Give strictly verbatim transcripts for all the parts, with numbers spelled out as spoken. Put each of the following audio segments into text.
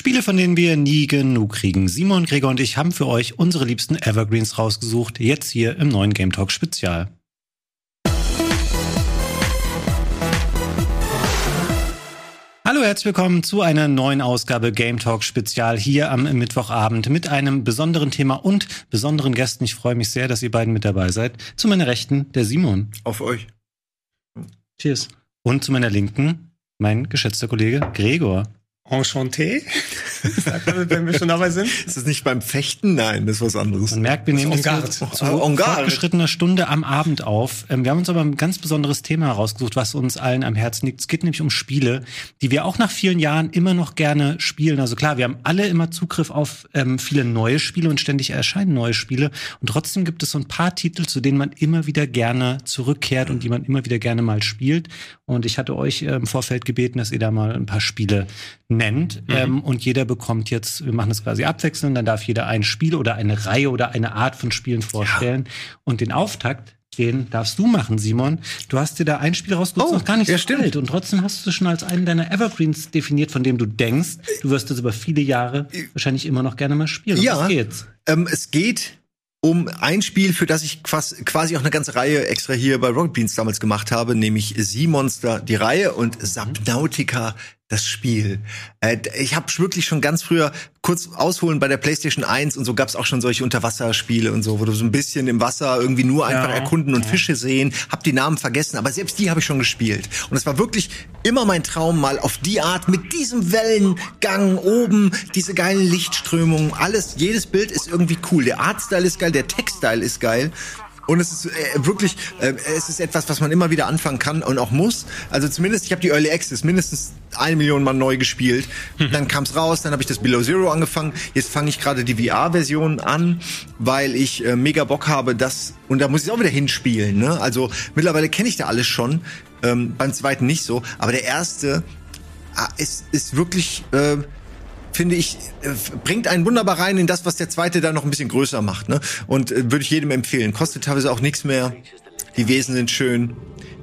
Spiele, von denen wir nie genug kriegen. Simon, Gregor und ich haben für euch unsere liebsten Evergreens rausgesucht, jetzt hier im neuen Game Talk Spezial. Hallo, herzlich willkommen zu einer neuen Ausgabe Game Talk Spezial hier am Mittwochabend mit einem besonderen Thema und besonderen Gästen. Ich freue mich sehr, dass ihr beiden mit dabei seid. Zu meiner Rechten der Simon. Auf euch. Cheers. Und zu meiner Linken mein geschätzter Kollege Gregor. Enchanté. Wenn wir schon dabei sind. Ist das nicht beim Fechten? Nein, das ist was anderes. Man merkt, wir nehmen das zu, zu fortgeschrittener Stunde am Abend auf. Wir haben uns aber ein ganz besonderes Thema herausgesucht, was uns allen am Herzen liegt. Es geht nämlich um Spiele, die wir auch nach vielen Jahren immer noch gerne spielen. Also klar, wir haben alle immer Zugriff auf ähm, viele neue Spiele und ständig erscheinen neue Spiele. Und trotzdem gibt es so ein paar Titel, zu denen man immer wieder gerne zurückkehrt und die man immer wieder gerne mal spielt. Und ich hatte euch äh, im Vorfeld gebeten, dass ihr da mal ein paar Spiele nennt. Mhm. Ähm, und jeder bekommt jetzt, wir machen das quasi abwechselnd, dann darf jeder ein Spiel oder eine Reihe oder eine Art von Spielen vorstellen. Ja. Und den Auftakt, den darfst du machen, Simon. Du hast dir da ein Spiel rausgesucht, oh, noch gar nicht ja, so stimmt. alt. Und trotzdem hast du es schon als einen deiner Evergreens definiert, von dem du denkst, du wirst es über viele Jahre wahrscheinlich immer noch gerne mal spielen. Um ja, was geht's? Ähm, es geht um ein Spiel, für das ich quasi auch eine ganze Reihe extra hier bei Rocket Beans damals gemacht habe, nämlich Sea Monster, die Reihe, und Subnautica, das Spiel. Äh, ich habe wirklich schon ganz früher kurz ausholen bei der PlayStation eins und so gab's auch schon solche Unterwasserspiele und so, wo du so ein bisschen im Wasser irgendwie nur einfach ja, erkunden und ja. Fische sehen. Hab die Namen vergessen, aber selbst die habe ich schon gespielt. Und es war wirklich immer mein Traum, mal auf die Art mit diesem Wellengang oben, diese geilen Lichtströmungen, alles, jedes Bild ist irgendwie cool. Der Artstyle ist geil, der Textstyle ist geil. Und es ist äh, wirklich, äh, es ist etwas, was man immer wieder anfangen kann und auch muss. Also zumindest, ich habe die Early Access mindestens eine Million Mal neu gespielt. Mhm. Dann kam's raus, dann habe ich das Below Zero angefangen. Jetzt fange ich gerade die V R-Version an, weil ich äh, mega Bock habe, das, und da muss ich auch wieder hinspielen. Ne? Also mittlerweile kenne ich da alles schon, ähm, beim zweiten nicht so. Aber der erste äh, ist, ist wirklich... Äh, finde ich, bringt einen wunderbar rein in das, was der zweite da noch ein bisschen größer macht, ne? Und äh, würde ich jedem empfehlen. Kostet teilweise auch nichts mehr. Die Wesen sind schön.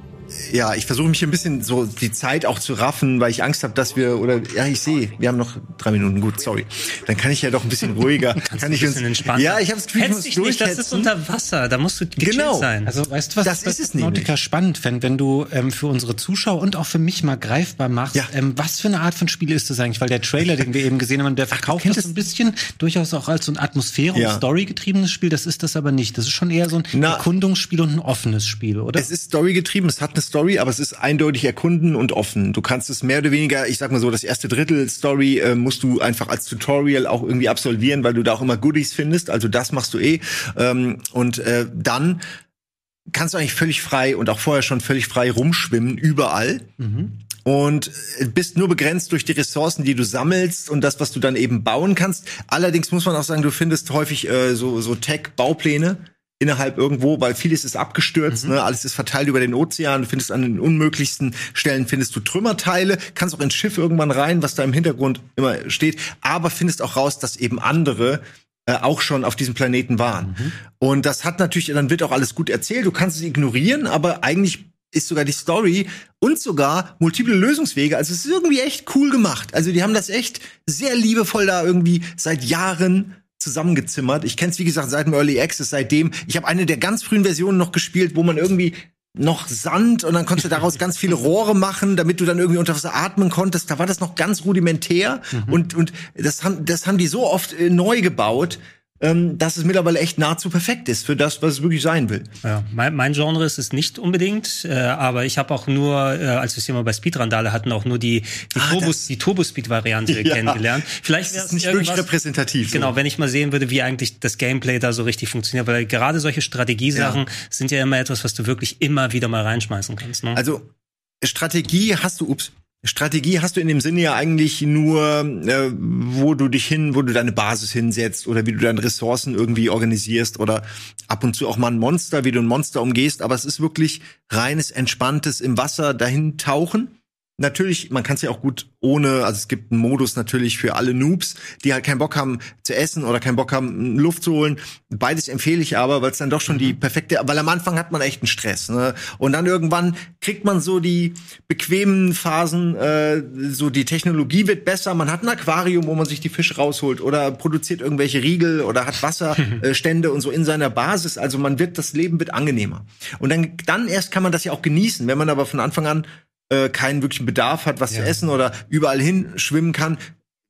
Ja, ich versuche mich ein bisschen so die Zeit auch zu raffen, weil ich Angst habe, dass wir, oder, ja, ich sehe, wir haben noch drei Minuten, gut, sorry. Dann kann ich ja doch ein bisschen ruhiger. Kannst kann ich ein bisschen uns, entspannter. Ja, ich habe das Gefühl, ich muss dich nicht, das ist unter Wasser, da musst du gechillt genau. sein. Also, weißt du, was das das ist es Subnautica spannend fände, wenn du ähm, für unsere Zuschauer und auch für mich mal greifbar machst, ja. ähm, was für eine Art von Spiel ist das eigentlich? Weil der Trailer, den wir eben gesehen haben, der verkauft Ach, das so ein bisschen durchaus auch als so ein Atmosphäre- ja. und Story-getriebenes Spiel. Das ist das aber nicht. Das ist schon eher so ein Na, Erkundungsspiel und ein offenes Spiel, oder? Es ist Story-getrieben, es hat eine Story, aber es ist eindeutig erkunden und offen. Du kannst es mehr oder weniger, ich sag mal so, das erste Drittel Story äh, musst du einfach als Tutorial auch irgendwie absolvieren, weil du da auch immer Goodies findest. Also das machst du eh. Ähm, und äh, dann kannst du eigentlich völlig frei und auch vorher schon völlig frei rumschwimmen, überall. Mhm. Und bist nur begrenzt durch die Ressourcen, die du sammelst und das, was du dann eben bauen kannst. Allerdings muss man auch sagen, du findest häufig äh, so, so Tech-Baupläne innerhalb irgendwo, weil vieles ist abgestürzt, mhm. ne, alles ist verteilt über den Ozean, du findest an den unmöglichsten Stellen findest du Trümmerteile, kannst auch ins Schiff irgendwann rein, was da im Hintergrund immer steht, aber findest auch raus, dass eben andere äh, auch schon auf diesem Planeten waren. Mhm. Und das hat natürlich, dann wird auch alles gut erzählt, du kannst es ignorieren, aber eigentlich ist sogar die Story und sogar multiple Lösungswege, also es ist irgendwie echt cool gemacht. Also die haben das echt sehr liebevoll da irgendwie seit Jahren zusammengezimmert. Ich kenne es, wie gesagt, seit dem Early Access, seitdem. Ich habe eine der ganz frühen Versionen noch gespielt, wo man irgendwie noch Sand und dann konntest du daraus ganz viele Rohre machen, damit du dann irgendwie unter Wasser atmen konntest. Da war das noch ganz rudimentär mhm. und und das haben das haben die so oft äh, neu gebaut, ähm, dass es mittlerweile echt nahezu perfekt ist für das, was es wirklich sein will. Ja, mein, mein Genre ist es nicht unbedingt, äh, aber ich habe auch nur, äh, als wir es hier mal bei Speedrandale hatten, auch nur die die ah, Turbo die Turbo-Speed-Variante ja. kennengelernt. Vielleicht wäre es nicht wirklich repräsentativ. Genau, so. Wenn ich mal sehen würde, wie eigentlich das Gameplay da so richtig funktioniert, weil gerade solche Strategiesachen ja. sind ja immer etwas, was du wirklich immer wieder mal reinschmeißen kannst. Ne? Also Strategie hast du, ups. Strategie hast du in dem Sinne ja eigentlich nur, äh, wo du dich hin, wo du deine Basis hinsetzt oder wie du deine Ressourcen irgendwie organisierst oder ab und zu auch mal ein Monster, wie du ein Monster umgehst. Aber es ist wirklich reines, entspanntes im Wasser dahin tauchen natürlich, man kann es ja auch gut ohne, also es gibt einen Modus natürlich für alle Noobs, die halt keinen Bock haben zu essen oder keinen Bock haben, Luft zu holen. Beides empfehle ich aber, weil es dann doch schon mhm. die perfekte, weil am Anfang hat man echt einen Stress, ne? Und dann irgendwann kriegt man so die bequemen Phasen, äh, so die Technologie wird besser, man hat ein Aquarium, wo man sich die Fische rausholt oder produziert irgendwelche Riegel oder hat Wasserstände und so in seiner Basis, also man wird, das Leben wird angenehmer. Und dann, dann erst kann man das ja auch genießen, wenn man aber von Anfang an äh, keinen wirklichen Bedarf hat, was ja. zu essen oder überall hin schwimmen kann,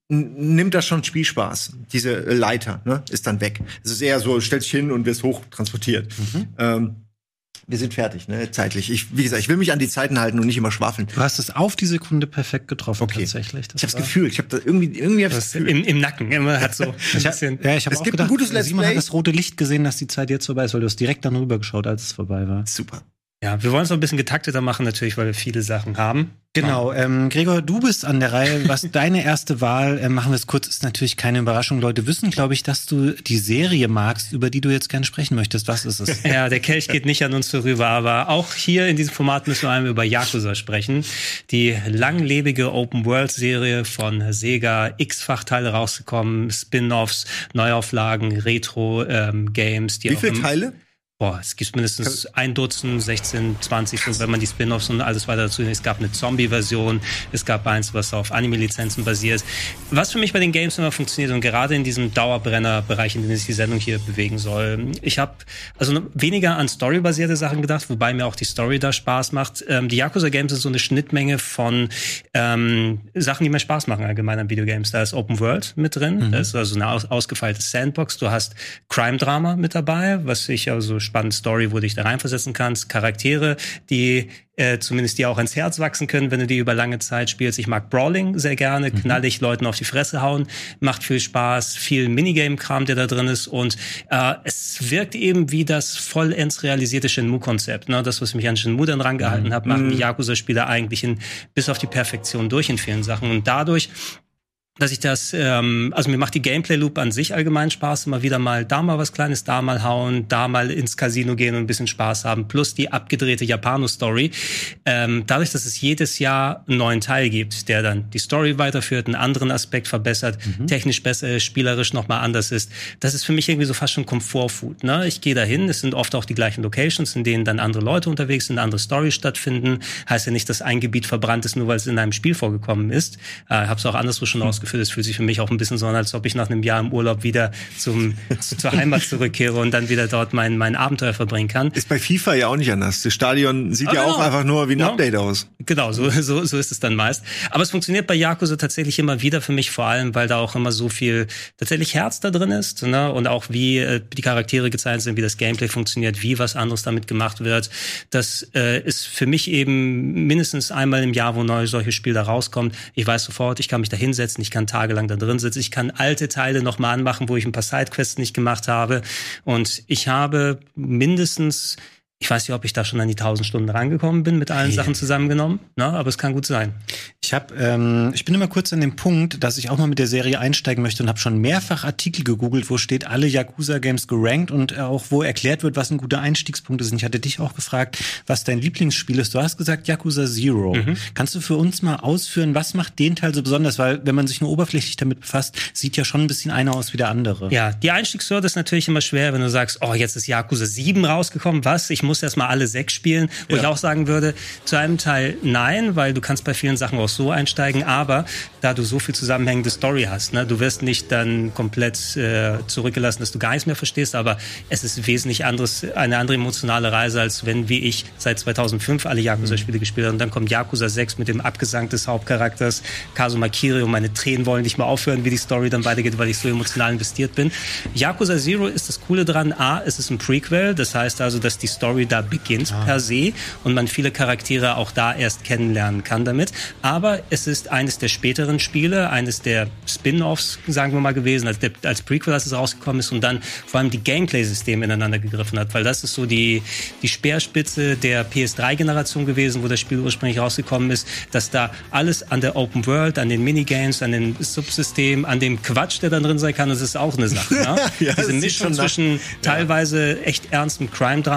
n- nimmt das schon Spielspaß. Diese äh, Leiter, ne, ist dann weg. Es ist eher so, stellt sich hin und wirst hoch transportiert. Mhm. Ähm, wir sind fertig, ne, zeitlich. Ich, wie gesagt, ich will mich an die Zeiten halten und nicht immer schwafeln. Du hast es auf die Sekunde perfekt getroffen, okay. tatsächlich. Das ich hab's Gefühl, ich hab da irgendwie, irgendwie hab das Gefühl. Im, im Nacken immer hat so ich hab, ja, ich habe auch gibt gedacht, ein gutes Let's Simon Play. hat das rote Licht gesehen, dass die Zeit jetzt vorbei ist, weil du hast direkt dann rüber geschaut, als es vorbei war. Super. Ja, wir wollen es noch ein bisschen getakteter machen, natürlich, weil wir viele Sachen haben. Genau, ähm, Gregor, du bist an der Reihe. Was deine erste Wahl, äh, machen wir es kurz, ist natürlich keine Überraschung. Leute wissen, glaube ich, dass du die Serie magst, über die du jetzt gerne sprechen möchtest. Was ist es? Ja, der Kelch geht nicht an uns vorüber, aber auch hier in diesem Format müssen wir einmal über Yakuza sprechen. Die langlebige Open-World-Serie von Sega, x-fach Teile rausgekommen, Spin-Offs, Neuauflagen, Retro-Games. Ähm, Wie viele Teile? Boah, es gibt mindestens ein Dutzend, sechzehn, zwanzig, so, wenn man die Spin-Offs und alles weiter dazu nimmt. Es gab eine Zombie-Version, es gab eins, was auf Anime-Lizenzen basiert. Was für mich bei den Games immer funktioniert und gerade in diesem Dauerbrenner-Bereich, in dem sich die Sendung hier bewegen soll. Ich habe also weniger an storybasierte Sachen gedacht, wobei mir auch die Story da Spaß macht. Ähm, die Yakuza-Games sind so eine Schnittmenge von ähm, Sachen, die mir Spaß machen allgemein an Videogames. Da ist Open World mit drin, mhm. da ist also eine aus- ausgefeilte Sandbox. Du hast Crime-Drama mit dabei, was ich also spannende Story, wo du dich da reinversetzen kannst. Charaktere, die äh, zumindest dir auch ans Herz wachsen können, wenn du die über lange Zeit spielst. Ich mag Brawling sehr gerne, mhm. knallig Leuten auf die Fresse hauen, macht viel Spaß, viel Minigame-Kram, der da drin ist und äh, es wirkt eben wie das vollends realisierte Shenmue-Konzept. Ne? Das, was mich an Shenmue dann rangehalten mhm. hat, machen die Yakuza-Spieler eigentlich in, bis auf die Perfektion durch in vielen Sachen und dadurch dass ich das, ähm, also mir macht die Gameplay-Loop an sich allgemein Spaß, immer wieder mal da mal was Kleines, da mal hauen, da mal ins Casino gehen und ein bisschen Spaß haben, plus die abgedrehte Japano-Story. Ähm, dadurch, dass es jedes Jahr einen neuen Teil gibt, der dann die Story weiterführt, einen anderen Aspekt verbessert, mhm. technisch besser ist, spielerisch nochmal anders ist, das ist für mich irgendwie so fast schon Komfortfood. Ne? Ich gehe dahin, es sind oft auch die gleichen Locations, in denen dann andere Leute unterwegs sind, andere Storys stattfinden. Heißt ja nicht, dass ein Gebiet verbrannt ist, nur weil es in einem Spiel vorgekommen ist. Äh, hab's auch anderswo schon mhm. ausgeführt. Das fühlt sich für mich auch ein bisschen so an, als ob ich nach einem Jahr im Urlaub wieder zum, zur Heimat zurückkehre und dann wieder dort mein, mein Abenteuer verbringen kann. Ist bei FIFA ja auch nicht anders. Das Stadion sieht ah, ja genau. auch einfach nur wie ein ja. Update aus. Genau, so, so, so ist es dann meist. Aber es funktioniert bei Yakuza tatsächlich immer wieder für mich, vor allem, weil da auch immer so viel tatsächlich Herz da drin ist, ne? Und auch wie äh, die Charaktere gezeichnet sind, wie das Gameplay funktioniert, wie was anderes damit gemacht wird. Das äh, ist für mich eben mindestens einmal im Jahr, wo neu solche Spiele da rauskommt. Ich weiß sofort, ich kann mich da hinsetzen, ich kann tagelang da drin sitzen, ich kann alte Teile nochmal anmachen, wo ich ein paar Sidequests nicht gemacht habe. Und ich habe mindestens, ich weiß nicht, ob ich da schon an die tausend Stunden rangekommen bin, mit allen hey. Sachen zusammengenommen, ne? Aber es kann gut sein. Ich hab, ähm, ich bin immer kurz an dem Punkt, dass ich auch mal mit der Serie einsteigen möchte und habe schon mehrfach Artikel gegoogelt, wo steht alle Yakuza-Games gerankt und auch wo erklärt wird, was ein guter Einstiegspunkt ist. Und ich hatte dich auch gefragt, was dein Lieblingsspiel ist. Du hast gesagt Yakuza Zero. Mhm. Kannst du für uns mal ausführen, was macht den Teil so besonders? Weil wenn man sich nur oberflächlich damit befasst, sieht ja schon ein bisschen einer aus wie der andere. Ja, die Einstiegshürde ist natürlich immer schwer, wenn du sagst, oh, jetzt ist Yakuza sieben rausgekommen, was? Ich muss erst mal alle sechs spielen, wo ja. ich auch sagen würde, zu einem Teil nein, weil du kannst bei vielen Sachen auch so einsteigen, aber da du so viel zusammenhängende Story hast, ne, du wirst nicht dann komplett äh, zurückgelassen, dass du gar nichts mehr verstehst, aber es ist wesentlich anderes, eine andere emotionale Reise, als wenn, wie ich, seit zweitausendfünf alle Yakuza-Spiele mhm. gespielt habe und dann kommt Yakuza sechs mit dem Abgesang des Hauptcharakters Kazuma Kiryu und meine Tränen wollen nicht mehr aufhören, wie die Story dann weitergeht, weil ich so emotional investiert bin. Yakuza Zero ist das Coole dran, A, es ist ein Prequel, das heißt also, dass die Story da beginnt ah. per se und man viele Charaktere auch da erst kennenlernen kann damit. Aber es ist eines der späteren Spiele, eines der Spin-Offs, sagen wir mal, gewesen, als, der, als Prequel, als es rausgekommen ist und dann vor allem die Gameplay-Systeme ineinander gegriffen hat, weil das ist so die, die Speerspitze der P S drei Generation gewesen, wo das Spiel ursprünglich rausgekommen ist, dass da alles an der Open World, an den Minigames, an den Subsystemen, an dem Quatsch, der dann drin sein kann, das ist auch eine Sache. Ne? ja, Diese Mischung zwischen ja. teilweise echt ernstem Crime-Drama, was in der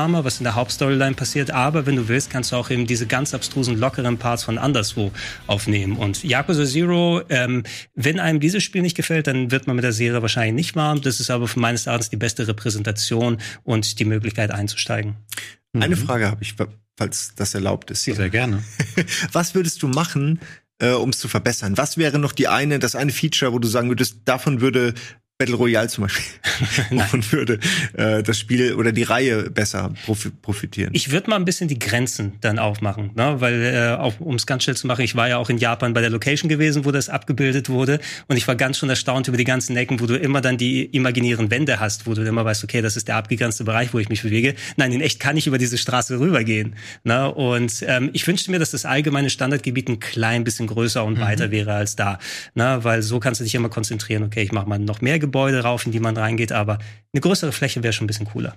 der Hauptstoryline passiert, aber wenn du willst, kannst du auch eben diese ganz abstrusen, lockeren Parts von anderswo aufnehmen. Und Yakuza Zero, ähm, wenn einem dieses Spiel nicht gefällt, dann wird man mit der Serie wahrscheinlich nicht warm. Das ist aber für meines Erachtens die beste Repräsentation und die Möglichkeit einzusteigen. Eine Frage habe ich, falls das erlaubt ist. Sehr gerne. Was würdest du machen, äh, um es zu verbessern? Was wäre noch die eine, das eine Feature, wo du sagen würdest, davon würde Battle Royale zum Beispiel, wovon würde äh, das Spiel oder die Reihe besser profi- profitieren? Ich würde mal ein bisschen die Grenzen dann aufmachen, ne? Weil, äh, auch, um es ganz schnell zu machen, ich war ja auch in Japan bei der Location gewesen, wo das abgebildet wurde, und ich war ganz schon erstaunt über die ganzen Ecken, wo du immer dann die imaginären Wände hast, wo du immer weißt, okay, das ist der abgegrenzte Bereich, wo ich mich bewege. Nein, in echt kann ich über diese Straße rübergehen, ne? Und ähm, ich wünschte mir, dass das allgemeine Standardgebiet ein klein bisschen größer und mhm. weiter wäre als da, ne? Weil so kannst du dich immer konzentrieren, okay, ich mache mal noch mehr Gebäude rauf, in die man reingeht, aber eine größere Fläche wäre schon ein bisschen cooler.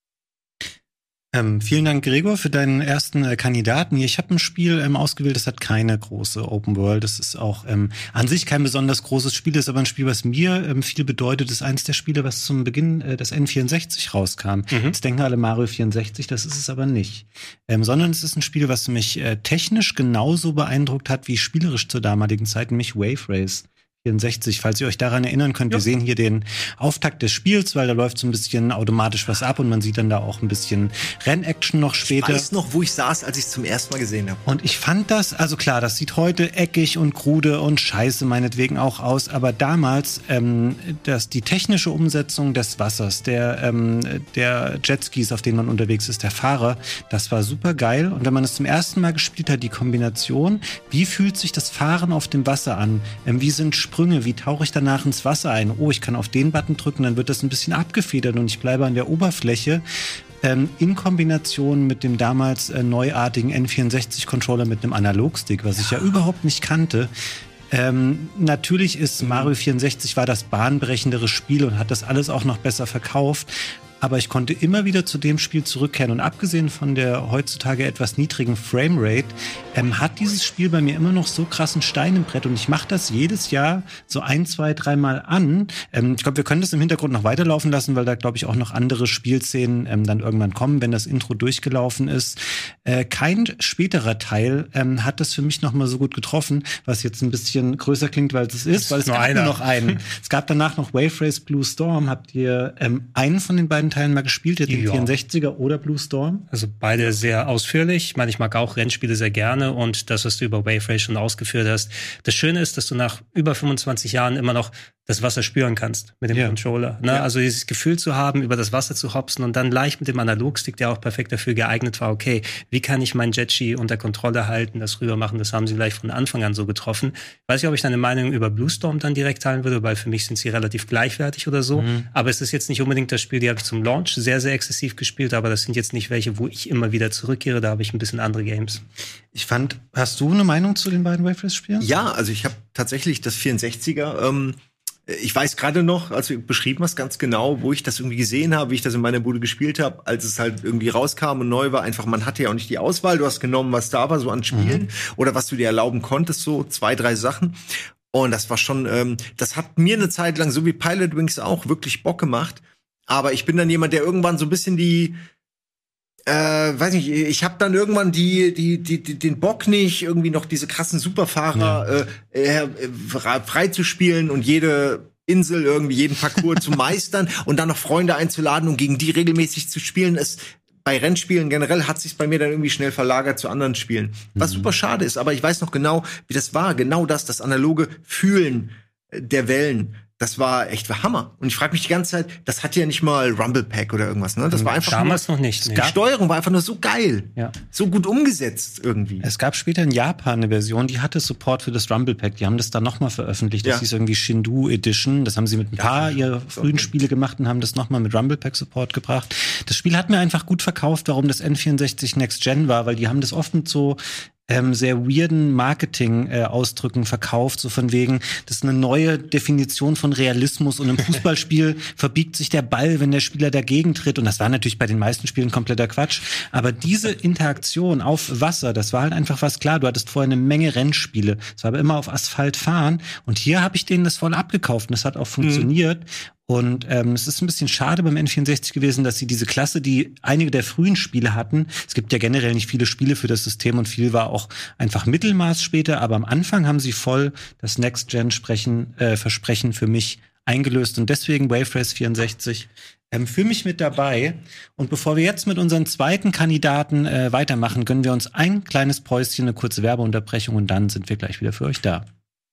Ähm, vielen Dank, Gregor, für deinen ersten äh, Kandidaten hier. Ich habe ein Spiel ähm, ausgewählt, das hat keine große Open World. Das ist auch ähm, an sich kein besonders großes Spiel, ist aber ein Spiel, was mir ähm, viel bedeutet. Das ist eins der Spiele, was zum Beginn äh, des N vierundsechzig rauskam. Mhm. Jetzt denken alle Mario vierundsechzig, das ist es aber nicht. Ähm, sondern es ist ein Spiel, was mich äh, technisch genauso beeindruckt hat wie spielerisch zur damaligen Zeit, nämlich Wave Race vierundsechzig, falls ihr euch daran erinnern könnt. Ja. Wir sehen hier den Auftakt des Spiels, weil da läuft so ein bisschen automatisch was ab und man sieht dann da auch ein bisschen Rennaction noch später. Ich weiß noch, wo ich saß, als ich es zum ersten Mal gesehen habe. Und ich fand das, also klar, das sieht heute eckig und krude und scheiße meinetwegen auch aus, aber damals ähm, das, die technische Umsetzung des Wassers, der, ähm, der Jetskis, auf denen man unterwegs ist, der Fahrer, das war super geil. Und wenn man es zum ersten Mal gespielt hat, die Kombination, wie fühlt sich das Fahren auf dem Wasser an? Ähm, wie sind Sprünge, wie tauche ich danach ins Wasser ein? Oh, ich kann auf den Button drücken, dann wird das ein bisschen abgefedert und ich bleibe an der Oberfläche. Ähm, in Kombination mit dem damals äh, neuartigen N vierundsechzig-Controller mit einem Analogstick, was ich ja überhaupt nicht kannte. Ähm, natürlich ist Mario vierundsechzig war das bahnbrechendere Spiel und hat das alles auch noch besser verkauft. Aber ich konnte immer wieder zu dem Spiel zurückkehren. Und abgesehen von der heutzutage etwas niedrigen Framerate, ähm, hat dieses Spiel bei mir immer noch so krassen Stein im Brett. Und ich mache das jedes Jahr so ein, zwei, dreimal an. Ähm, ich glaube, wir können das im Hintergrund noch weiterlaufen lassen, weil da, glaube ich, auch noch andere Spielszenen ähm, dann irgendwann kommen, wenn das Intro durchgelaufen ist. Äh, kein späterer Teil ähm, hat das für mich noch mal so gut getroffen, was jetzt ein bisschen größer klingt, weil es ist, weil es gab nur noch einen. Es gab danach noch Wave Race Blue Storm. Habt ihr ähm, einen von den beiden Teilen mal gespielt, jetzt den ja. vierundsechziger oder Blue Storm? Also beide sehr ausführlich. Ich meine, ich mag auch Rennspiele sehr gerne und das, was du über Wave Race schon ausgeführt hast. Das Schöne ist, dass du nach über fünfundzwanzig Jahren immer noch das Wasser spüren kannst mit dem ja. Controller. Ne? Ja. Also dieses Gefühl zu haben, über das Wasser zu hopsen und dann leicht mit dem Analogstick, der auch perfekt dafür geeignet war, okay, wie kann ich mein Jetski unter Kontrolle halten, das rüber machen, das haben sie vielleicht von Anfang an so getroffen. Ich weiß nicht, ob ich deine Meinung über Blue Storm dann direkt teilen würde, weil für mich sind sie relativ gleichwertig oder so. Mhm. Aber es ist jetzt nicht unbedingt das Spiel, die habe ich zum Launch sehr, sehr exzessiv gespielt, aber das sind jetzt nicht welche, wo ich immer wieder zurückkehre, da habe ich ein bisschen andere Games. Ich fand, hast du eine Meinung zu den beiden Wave Race-Spielen? Ja, also ich habe tatsächlich das vierundsechziger, ähm, ich weiß gerade noch, als du beschrieben hast, ganz genau, wo ich das irgendwie gesehen habe, wie ich das in meiner Bude gespielt habe, als es halt irgendwie rauskam und neu war. Einfach, man hatte ja auch nicht die Auswahl. Du hast genommen, was da war, so an Spielen. Mhm. Oder was du dir erlauben konntest, so zwei, drei Sachen. Und das war schon, ähm, das hat mir eine Zeit lang, so wie Pilot Wings auch, wirklich Bock gemacht. Aber ich bin dann jemand, der irgendwann so ein bisschen die Äh, weiß nicht, ich habe dann irgendwann die, die, die, die, den Bock nicht, irgendwie noch diese krassen Superfahrer ja. äh, äh, freizuspielen und jede Insel, irgendwie jeden Parcours zu meistern und dann noch Freunde einzuladen und gegen die regelmäßig zu spielen. Es, bei Rennspielen generell hat sich's bei mir dann irgendwie schnell verlagert zu anderen Spielen. Was mhm. super schade ist, aber ich weiß noch genau, wie das war. Genau das, das analoge Fühlen der Wellen. Das war echt der Hammer. Und ich frage mich die ganze Zeit, das hat ja nicht mal Rumble Pack oder irgendwas, ne? Das war einfach damals nur, noch nicht. Die Steuerung war einfach nur so geil. Ja. So gut umgesetzt irgendwie. Es gab später in Japan eine Version, die hatte Support für das Rumble Pack. Die haben das dann nochmal veröffentlicht. Das ja. hieß irgendwie Shindu Edition. Das haben sie mit ein paar ja, ihrer frühen okay. Spiele gemacht und haben das nochmal mit Rumble Pack Support gebracht. Das Spiel hat mir einfach gut verkauft, warum das N vierundsechzig Next Gen war, weil die haben das oft mit so Ähm, sehr weirden Marketing-Ausdrücken äh, verkauft, so von wegen, das ist eine neue Definition von Realismus und im Fußballspiel verbiegt sich der Ball, wenn der Spieler dagegen tritt und das war natürlich bei den meisten Spielen kompletter Quatsch, aber diese Interaktion auf Wasser, das war halt einfach was klar, du hattest vorher eine Menge Rennspiele, es war aber immer auf Asphalt fahren und hier habe ich denen das voll abgekauft und das hat auch funktioniert mhm. Und ähm, es ist ein bisschen schade beim N vierundsechzig gewesen, dass sie diese Klasse, die einige der frühen Spiele hatten, es gibt ja generell nicht viele Spiele für das System und viel war auch einfach Mittelmaß später, aber am Anfang haben sie voll das Next-Gen-Versprechen äh, Versprechen für mich eingelöst und deswegen Wave Race vierundsechzig ähm, für mich mit dabei. Und bevor wir jetzt mit unseren zweiten Kandidaten äh, weitermachen, gönnen wir uns ein kleines Päuschen, eine kurze Werbeunterbrechung und dann sind wir gleich wieder für euch da.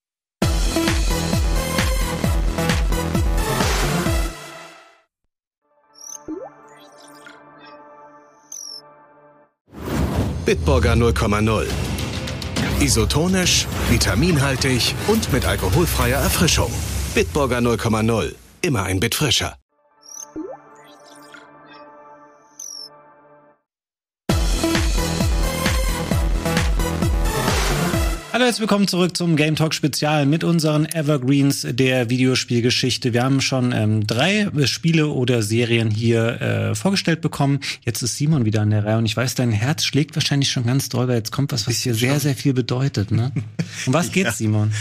Bitburger null Komma null. Isotonisch, vitaminhaltig und mit alkoholfreier Erfrischung. Bitburger null Komma null. Immer ein Bit frischer. Hallo, herzlich willkommen zurück zum Game Talk Spezial mit unseren Evergreens der Videospielgeschichte. Wir haben schon ähm, drei Spiele oder Serien hier äh, vorgestellt bekommen. Jetzt ist Simon wieder an der Reihe und ich weiß, dein Herz schlägt wahrscheinlich schon ganz doll, weil jetzt kommt was, was dir sehr, sehr viel bedeutet. Ne? Um was geht's, ja. Simon?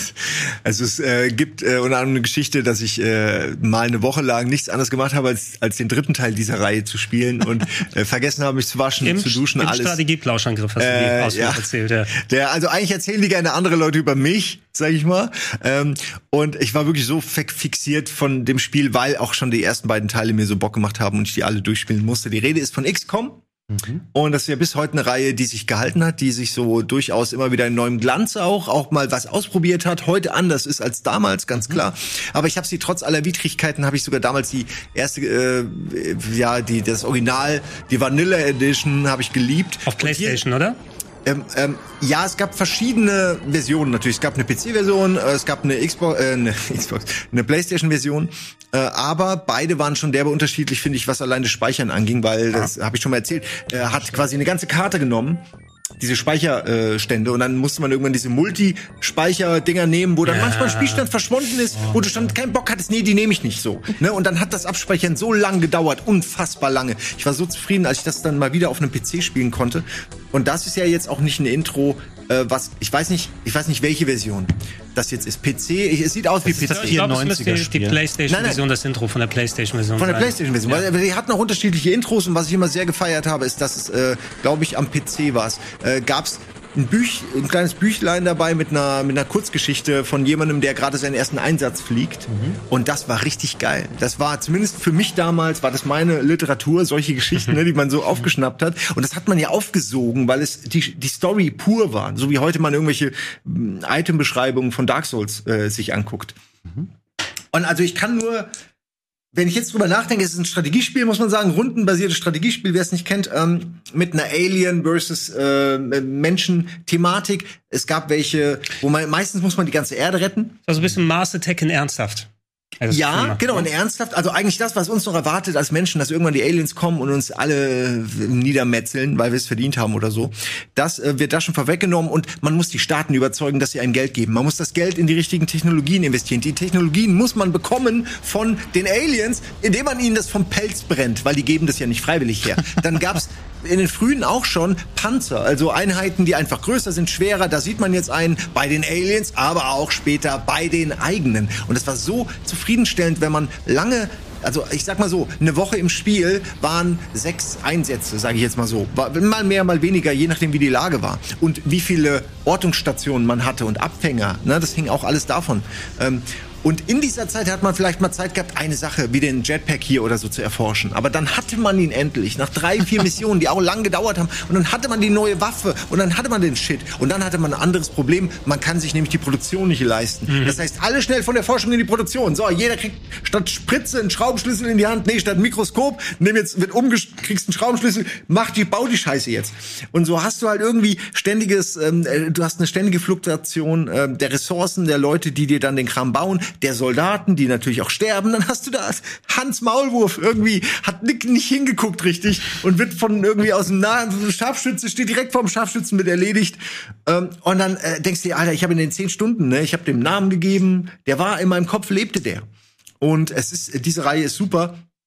Also es äh, gibt äh, unter anderem eine Geschichte, dass ich äh, mal eine Woche lang nichts anderes gemacht habe, als, als den dritten Teil dieser Reihe zu spielen und äh, vergessen habe, mich zu waschen, Im, zu duschen, im alles. Strategie-Plauschangriff hast äh, du die ja. erzählt. Ja. Der, also eigentlich erzählen die gerne andere Leute über mich, sag ich mal. Ähm, und ich war wirklich so fixiert von dem Spiel, weil auch schon die ersten beiden Teile mir so Bock gemacht haben und ich die alle durchspielen musste. Die Rede ist von X COM. Mhm. Und das ist ja bis heute eine Reihe, die sich gehalten hat, die sich so durchaus immer wieder in neuem Glanz auch, auch mal was ausprobiert hat, heute anders ist als damals, ganz mhm. klar. Aber ich habe sie trotz aller Widrigkeiten, habe ich sogar damals die erste, äh, ja, die das Original, die Vanilla Edition habe ich geliebt. Auf PlayStation, oder? Ähm, ähm, ja, es gab verschiedene Versionen natürlich. Es gab eine P C-Version, äh, es gab eine Xbox, äh, eine Xbox, eine PlayStation-Version. Äh, aber beide waren schon derbe unterschiedlich, finde ich, was allein das Speichern anging, weil das habe ich schon mal erzählt. Er hat quasi eine ganze Karte genommen, diese Speicherstände, und dann musste man irgendwann diese Multi-Speicher-Dinger nehmen, wo dann ja. manchmal ein Spielstand verschwunden ist, wo du schon keinen Bock hattest, nee, die nehme ich nicht so. Ne? Und dann hat das Abspeichern so lang gedauert, unfassbar lange. Ich war so zufrieden, als ich das dann mal wieder auf einem P C spielen konnte. Und das ist ja jetzt auch nicht ein Intro, äh, was, ich weiß nicht, ich weiß nicht, welche Version das jetzt ist. P C, ich, es sieht aus wie P C. Das vierundneunziger die, die PlayStation-Version, das Intro von der PlayStation-Version. Von der PlayStation-Version, ja. Weil die hatten auch unterschiedliche Intros, und was ich immer sehr gefeiert habe, ist, dass es, äh, glaube ich, am P C war es, äh, gab's ein Büch, ein kleines Büchlein dabei mit einer, mit einer Kurzgeschichte von jemandem, der gerade seinen ersten Einsatz fliegt. Mhm. Und das war richtig geil. Das war zumindest für mich damals, war das meine Literatur, solche Geschichten, mhm. ne, die man so aufgeschnappt hat. Und das hat man ja aufgesogen, weil es die, die Story pur war. So wie heute man irgendwelche Item-Beschreibungen von Dark Souls äh, sich anguckt. Mhm. Und also ich kann nur, wenn ich jetzt drüber nachdenke, es ist ein Strategiespiel, muss man sagen, rundenbasiertes Strategiespiel, wer es nicht kennt, ähm, mit einer Alien versus äh, Menschen-Thematik. Es gab welche, wo man meistens muss man die ganze Erde retten. Also ein bisschen Mars Attack in ernsthaft. Also ja, genau, und ernsthaft, also eigentlich das, was uns noch erwartet als Menschen, dass irgendwann die Aliens kommen und uns alle niedermetzeln, weil wir es verdient haben oder so, das äh, wird da schon vorweggenommen, und man muss die Staaten überzeugen, dass sie einem Geld geben. Man muss das Geld in die richtigen Technologien investieren. Die Technologien muss man bekommen von den Aliens, indem man ihnen das vom Pelz brennt, weil die geben das ja nicht freiwillig her. Dann gab's in den frühen auch schon Panzer, also Einheiten, die einfach größer sind, schwerer. Da sieht man jetzt einen bei den Aliens, aber auch später bei den eigenen. Und das war so zufriedenstellend, wenn man lange, also ich sag mal so, eine Woche im Spiel waren sechs Einsätze, sage ich jetzt mal so. War mal mehr, mal weniger, je nachdem, wie die Lage war. Und wie viele Ortungsstationen man hatte und Abfänger, ne, das hing auch alles davon. Ähm, Und in dieser Zeit hat man vielleicht mal Zeit gehabt, eine Sache wie den Jetpack hier oder so zu erforschen. Aber dann hatte man ihn endlich, nach drei, vier Missionen, die auch lang gedauert haben. Und dann hatte man die neue Waffe und dann hatte man den Shit. Und dann hatte man ein anderes Problem. Man kann sich nämlich die Produktion nicht leisten. Mhm. Das heißt, alle schnell von der Forschung in die Produktion. So, jeder kriegt statt Spritze einen Schraubenschlüssel in die Hand. Nee, statt Mikroskop, nimm jetzt, wird umgesch- kriegst einen Schraubenschlüssel, mach die, bau die Scheiße jetzt. Und so hast du halt irgendwie ständiges, ähm, du hast eine ständige Fluktuation ähm, der Ressourcen, der Leute, die dir dann den Kram bauen, der Soldaten, die natürlich auch sterben. Dann hast du da Hans Maulwurf irgendwie, hat nicht hingeguckt richtig und wird von irgendwie aus dem nahen Scharfschütze, steht direkt vorm Scharfschützen, wird erledigt. Ähm, und dann äh, denkst du dir, Alter, ich habe in den zehn Stunden, ne, ich habe dem Namen gegeben, der war in meinem Kopf, lebte der. Und es ist, diese Reihe ist super.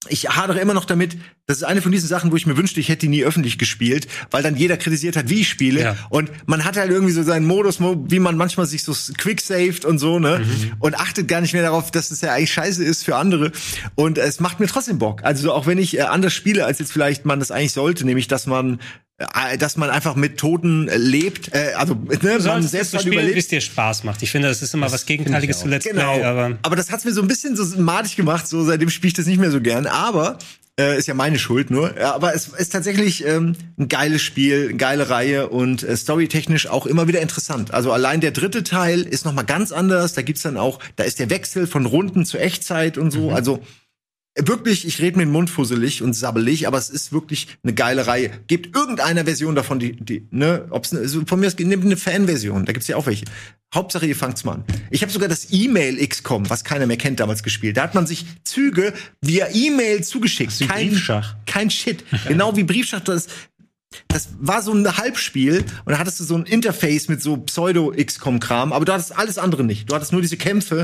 ich hadere immer noch damit, das ist eine von diesen Sachen, wo ich mir wünschte, ich hätte die nie öffentlich gespielt, weil dann jeder kritisiert hat, wie ich spiele. Ja. Und man hat halt irgendwie so seinen Modus, wie man manchmal sich so quicksaved und so, ne? Mhm. Und achtet gar nicht mehr darauf, dass es ja eigentlich scheiße ist für andere. Und es macht mir trotzdem Bock. Also auch wenn ich äh, anders spiele, als jetzt vielleicht man das eigentlich sollte, nämlich, dass man dass man einfach mit Toten lebt, äh, also ne, man selbst mal überlebt, bis dir Spaß macht. Ich finde, das ist immer das was Gegenteiliges zu Let's genau. Play. Aber, aber das hat's mir so ein bisschen so madig gemacht, so seitdem spiele ich das nicht mehr so gern. Aber äh, ist ja meine Schuld nur. Ja, aber es ist tatsächlich ähm, ein geiles Spiel, eine geile Reihe und äh, storytechnisch auch immer wieder interessant. Also allein der dritte Teil ist noch mal ganz anders. Da gibt's dann auch, da ist der Wechsel von Runden zu Echtzeit und so. Mhm. Also wirklich, ich rede mir den Mund fusselig und sabbelig, aber es ist wirklich eine geile Reihe. Gebt irgendeiner Version davon, die, die ne, ob's ne, also von mir ist, nehmt eine Fan-Version, da gibt's ja auch welche. Hauptsache, ihr fangt's mal an. Ich habe sogar das E-Mail X COM, was keiner mehr kennt, damals gespielt. Da hat man sich Züge via E-Mail zugeschickt. Kein Briefschach. Kein Shit. Genau wie Briefschach, das Das war so ein Halbspiel und da hattest du so ein Interface mit so Pseudo-X COM-Kram, aber du hattest alles andere nicht. Du hattest nur diese Kämpfe.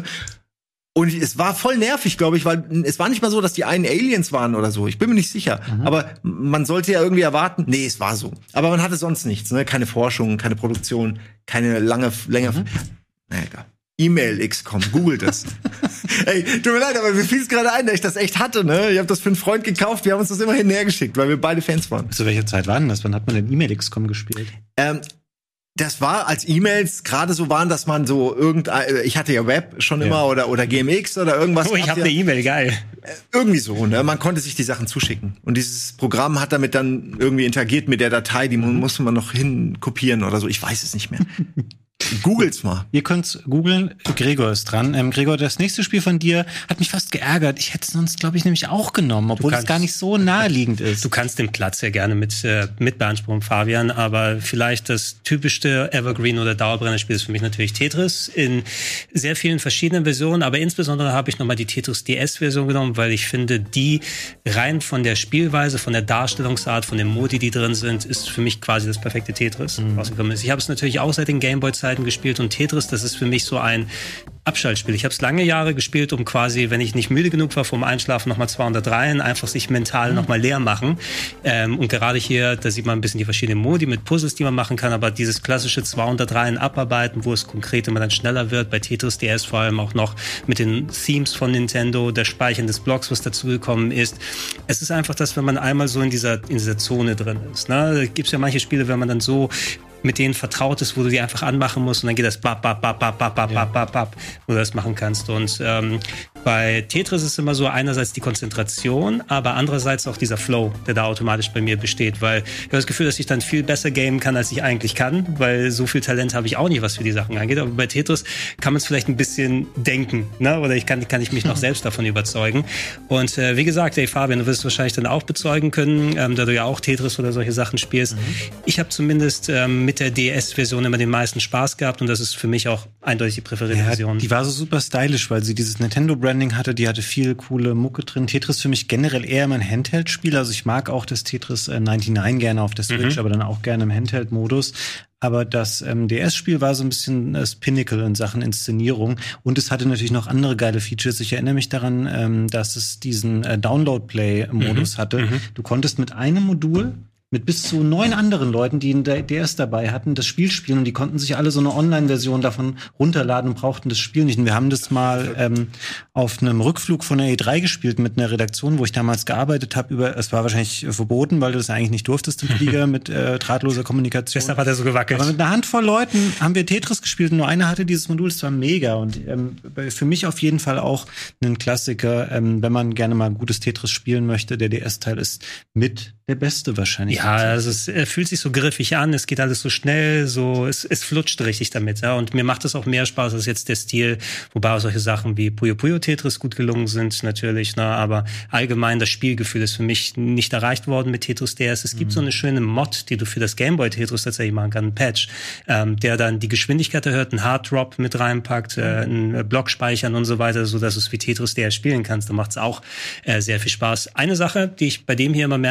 Und es war voll nervig, glaube ich, weil es war nicht mal so, dass die einen Aliens waren oder so. Ich bin mir nicht sicher. Mhm. Aber man sollte ja irgendwie erwarten, nee, es war so. Aber man hatte sonst nichts, ne? Keine Forschung, keine Produktion, keine lange, länger. Mhm. Na egal. E-Mail X COM, google das. Ey, tut mir leid, aber mir fiel es gerade ein, dass ich das echt hatte, ne? Ich habe das für einen Freund gekauft, wir haben uns das immerhin näher geschickt, weil wir beide Fans waren. Zu welcher Zeit war denn das? Wann hat man denn E-Mail X COM gespielt? Ähm, Das war, als E-Mails gerade so waren, dass man so irgendein, ich hatte ja Web schon immer ja. oder oder G M X oder irgendwas. Oh, ich habe ja, eine E-Mail, geil. Irgendwie so, ne? Man konnte sich die Sachen zuschicken. Und dieses Programm hat damit dann irgendwie interagiert mit der Datei, die mhm. musste man noch hin kopieren oder so. Ich weiß es nicht mehr. Googelt's mal. Ihr könnt's googeln. Gregor ist dran. Ähm, Gregor, das nächste Spiel von dir hat mich fast geärgert. Ich hätte es sonst, glaube ich, nämlich auch genommen, obwohl kannst, es gar nicht so naheliegend ist. Du kannst den Platz ja gerne mit, äh, mit beanspruchen, Fabian, aber vielleicht das typischste Evergreen- oder Dauerbrennerspiel ist für mich natürlich Tetris in sehr vielen verschiedenen Versionen, aber insbesondere habe ich nochmal die Tetris D S-Version genommen, weil ich finde, die rein von der Spielweise, von der Darstellungsart, von den Modi, die drin sind, ist für mich quasi das perfekte Tetris mhm. rausgekommen ist. Ich habe es natürlich auch seit den Gameboy-Zeiten gespielt und Tetris, das ist für mich so ein Abschaltspiel. Ich habe es lange Jahre gespielt, um quasi, wenn ich nicht müde genug war, vorm Einschlafen nochmal zweihundert Reihen, einfach sich mental mhm. nochmal leer machen. Ähm, und gerade hier, da sieht man ein bisschen die verschiedenen Modi mit Puzzles, die man machen kann, aber dieses klassische zweihundert Reihen abarbeiten, wo es konkret immer dann schneller wird, bei Tetris D S vor allem auch noch mit den Themes von Nintendo, der Speichern des Blocks, was dazugekommen ist. Es ist einfach das, wenn man einmal so in dieser, in dieser Zone drin ist. Ne? Da gibt es ja manche Spiele, wenn man dann so mit denen vertraut ist, wo du die einfach anmachen musst und dann geht das bap, bap, bap, bap, bap, bap, bap, bap, bap, wo du das machen kannst. Und ähm, bei Tetris ist es immer so einerseits die Konzentration, aber andererseits auch dieser Flow, der da automatisch bei mir besteht, weil ich habe das Gefühl, dass ich dann viel besser gamen kann, als ich eigentlich kann, weil so viel Talent habe ich auch nicht, was für die Sachen angeht. Aber bei Tetris kann man es vielleicht ein bisschen denken, ne? Oder ich kann, kann ich mich noch selbst davon überzeugen. Und äh, wie gesagt, ey Fabian, du wirst es wahrscheinlich dann auch bezeugen können, ähm, da du ja auch Tetris oder solche Sachen spielst. Mhm. Ich habe zumindest ähm, mit der D S-Version immer den meisten Spaß gehabt und das ist für mich auch eindeutig die präferierte ja, Version. Die war so super stylisch, weil sie dieses Nintendo-Branding hatte, die hatte viel coole Mucke drin. Tetris für mich generell eher immer ein Handheld-Spiel, also ich mag auch das Tetris äh, neunundneunzig gerne auf der Switch, mhm. aber dann auch gerne im Handheld-Modus. Aber das ähm, D S-Spiel war so ein bisschen das Pinnacle in Sachen Inszenierung. Und es hatte natürlich noch andere geile Features. Ich erinnere mich daran, ähm, dass es diesen äh, Download-Play-Modus mhm. hatte. Mhm. Du konntest mit einem Modul mit bis zu neun anderen Leuten, die einen D S dabei hatten, das Spiel spielen und die konnten sich alle so eine Online-Version davon runterladen und brauchten das Spiel nicht. Und wir haben das mal ähm, auf einem Rückflug von der E drei gespielt mit einer Redaktion, wo ich damals gearbeitet habe. Über, es war wahrscheinlich verboten, weil du das eigentlich nicht durftest im Flieger mit äh, drahtloser Kommunikation. Deshalb hat er so gewackelt. Aber mit einer Handvoll Leuten haben wir Tetris gespielt und nur einer hatte dieses Modul. Das war mega und ähm, für mich auf jeden Fall auch ein Klassiker, ähm, wenn man gerne mal gutes Tetris spielen möchte. Der D S-Teil ist mit der beste wahrscheinlich. Ja, also es äh, fühlt sich so griffig an, es geht alles so schnell, so es, es flutscht richtig damit, ja. Und mir macht es auch mehr Spaß als jetzt der Stil, wobei auch solche Sachen wie Puyo Puyo Tetris gut gelungen sind, natürlich, ne. Aber allgemein das Spielgefühl ist für mich nicht erreicht worden mit Tetris D S. Es gibt mhm. so eine schöne Mod, die du für das Gameboy Tetris tatsächlich machen kannst, einen Patch, ähm, der dann die Geschwindigkeit erhöht, einen Hard Drop mit reinpackt, äh, einen Block speichern und so weiter, so dass du es wie Tetris D S spielen kannst. Da macht es auch äh, sehr viel Spaß. Eine Sache, die ich bei dem hier immer merke,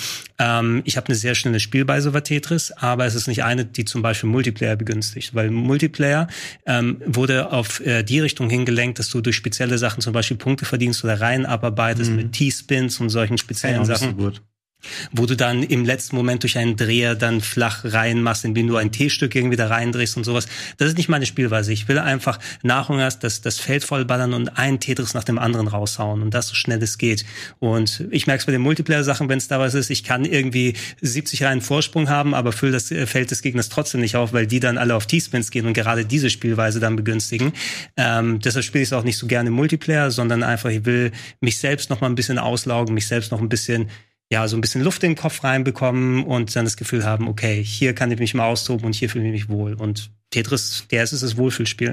Ähm, ich habe eine sehr schnelle Spielweise bei Tetris, aber es ist nicht eine, die zum Beispiel Multiplayer begünstigt, weil Multiplayer ähm, wurde auf äh, die Richtung hingelenkt, dass du durch spezielle Sachen zum Beispiel Punkte verdienst oder Reihen abarbeitest mhm. mit T-Spins und solchen speziellen ja, Sachen. So gut. Wo du dann im letzten Moment durch einen Dreher dann flach reinmachst, indem du ein T-Stück irgendwie da reindrehst und sowas. Das ist nicht meine Spielweise. Ich will einfach nach und nach das, das Feld vollballern und einen Tetris nach dem anderen raushauen und das so schnell es geht. Und ich merke es bei den Multiplayer-Sachen, wenn es da was ist, ich kann irgendwie siebzig Reihen Vorsprung haben, aber fülle das Feld des Gegners trotzdem nicht auf, weil die dann alle auf T-Spins gehen und gerade diese Spielweise dann begünstigen. Ähm, deshalb spiele ich es auch nicht so gerne im Multiplayer, sondern einfach, ich will mich selbst noch mal ein bisschen auslaugen, mich selbst noch ein bisschen ja, so ein bisschen Luft in den Kopf reinbekommen und dann das Gefühl haben, okay, hier kann ich mich mal austoben und hier fühle ich mich wohl. Und Tetris, der ist es das Wohlfühlspiel.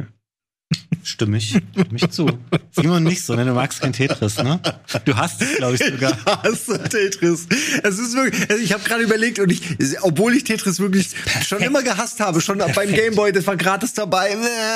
Stimme ich, stimme ich zu. Simon nicht so, ne? Du magst kein Tetris, ne? Du hast es, glaube ich, sogar. Ich hasse Tetris. Es ist wirklich, also ich habe gerade überlegt und ich, obwohl ich Tetris wirklich Perfekt. schon immer gehasst habe, schon Perfekt. beim Gameboy, das war gratis dabei,